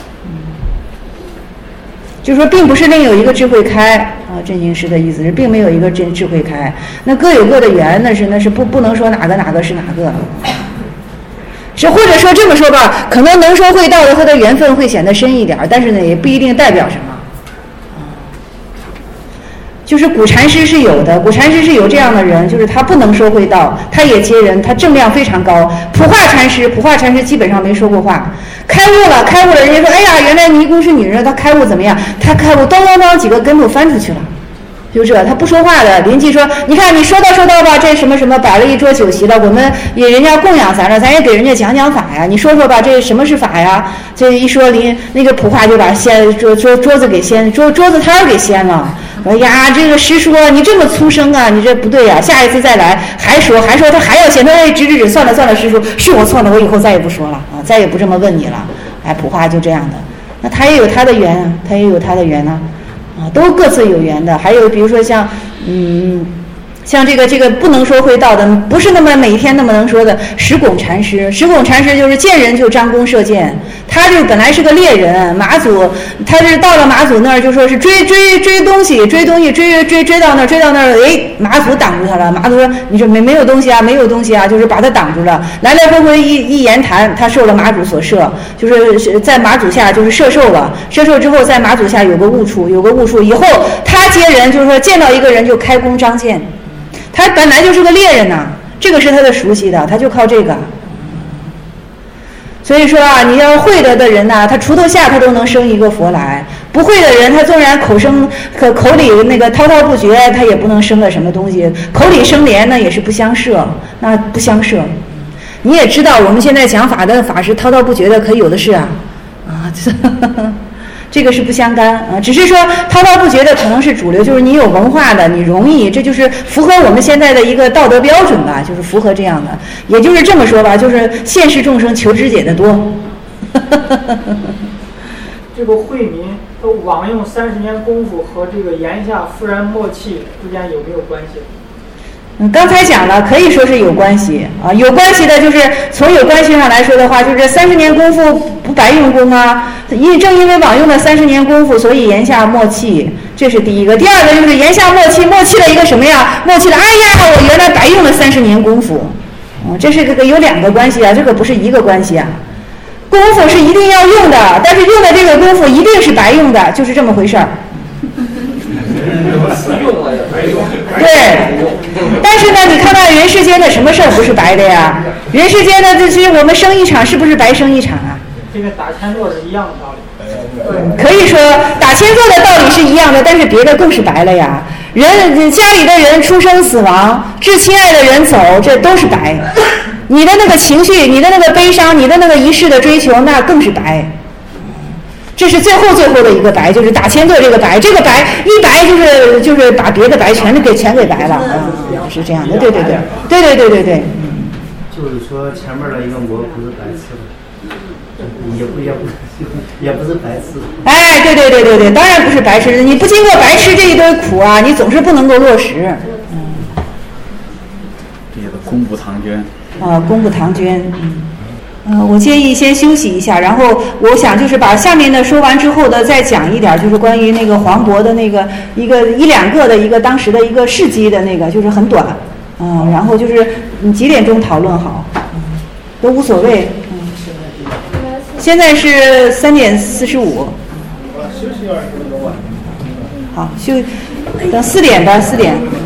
就是说，并不是另有一个智慧开啊，真经师的意思是，并没有一个真智慧开，那各有各的缘，那是那是不不能说哪个哪个是哪个。是或者说这么说吧，可能能说会道的，他的缘分会显得深一点，但是呢，也不一定代表什么。就是古禅师是有的，古禅师是有这样的人，就是他不能说会道，他也接人，他正量非常高。普化禅师，普化禅师基本上没说过话，开悟了，开悟了，人家说，哎呀，原来尼姑是女人，她开悟怎么样？她开悟，当当当几个跟头翻出去了。就这，他不说话的。邻居说：“你看，你说道说道吧，这什么什么摆了一桌酒席了，我们也人家供养咱了，咱也给人家讲讲法呀。你说说吧，这什么是法呀？”这一说，邻那个普化就把掀桌桌桌子给掀，桌桌子摊儿给掀了。哎呀，这个师说你这么粗声啊，你这不对呀、啊，下一次再来还说还说他还要掀，他哎指指指，算了算了，师叔是我错了，我以后再也不说了啊，再也不这么问你了。哎，普化就这样的，那他也有他的缘啊，他也有他的缘啊。啊，都各自有缘的。还有比如说像，嗯，像这个这个不能说会道的，不是那么每天那么能说的石拱禅师。石拱禅师就是见人就张弓射箭，他就本来是个猎人，马祖他是到了马祖那儿就说是追追追东西，追东西追追追到那儿，追到那儿，哎，马祖挡住他了。马祖说：“你说没没有东西啊，没有东西啊，就是把他挡住了。”来来回回一一言谈，他受了马祖所摄，就是在马祖下就是摄受了，摄受之后在马祖下有个悟处，有个悟处以后他接人就是说见到一个人就开弓张箭。他本来就是个猎人呐、啊，这个是他的熟悉的，他就靠这个。所以说啊，你要会的的人呐、啊，他锄头下他都能生一个佛来；不会的人，他纵然口生可口里那个滔滔不绝，他也不能生个什么东西。口里生莲呢，也是不相摄，那不相摄。你也知道，我们现在讲法的法师滔滔不绝的可有的是啊，啊。这个是不相干啊，只是说滔滔不绝的可能是主流，就是你有文化的，你容易，这就是符合我们现在的一个道德标准吧，就是符合这样的，也就是这么说吧，就是现世众生求知解的多。 这个慧民的枉用三十年功夫和这个言下夫然默契之间有没有关系？ 嗯，刚才讲了，可以说是有关系啊，有关系的就是从有关系上来说的话，就是这三十年功夫不白用功啊，因正因为枉用了三十年功夫，所以言下默契，这是第一个。第二个就是言下默契，默契了一个什么呀？默契了，哎呀，我原来白用了三十年功夫，嗯，这是这个有两个关系啊，这个不是一个关系啊。功夫是一定要用的，但是用的这个功夫一定是白用的，就是这么回事儿。对，但是呢，你看看人世间的什么事儿不是白的呀？人世间的这些我们生一场，是不是白生一场啊？ 这个打千座是一样的道理。 可以说打千座的道理是一样的，但是别的更是白了呀。人家里的人出生死亡，至亲爱的人走，这都是白。你的那个情绪，你的那个悲伤，你的那个一世的追求，那更是白。这是最后最后的一个白，就是打千座这个白，这个白一白就是就是把别的白全给全给白了啊、嗯，是这样的，对对对，对对对对对。 就是说前面的一个膜不是白吃的，也不也不也不是白吃的。 哎，对对对对对，当然不是白吃的，你不经过白吃这一堆苦啊，你总是不能够落实。嗯。 这个功不唐捐。 啊，功不唐捐。嗯。呃，我建议先休息一下，然后我想就是把下面的说完之后的再讲一点，就是关于那个黄渤的那个一个一两个的一个当时的一个事迹的那个，就是很短，嗯，然后就是你几点钟讨论好，嗯，都无所谓，嗯，现在是三点四十五， 休息二十分钟吧。 好，休，等四点吧，四点。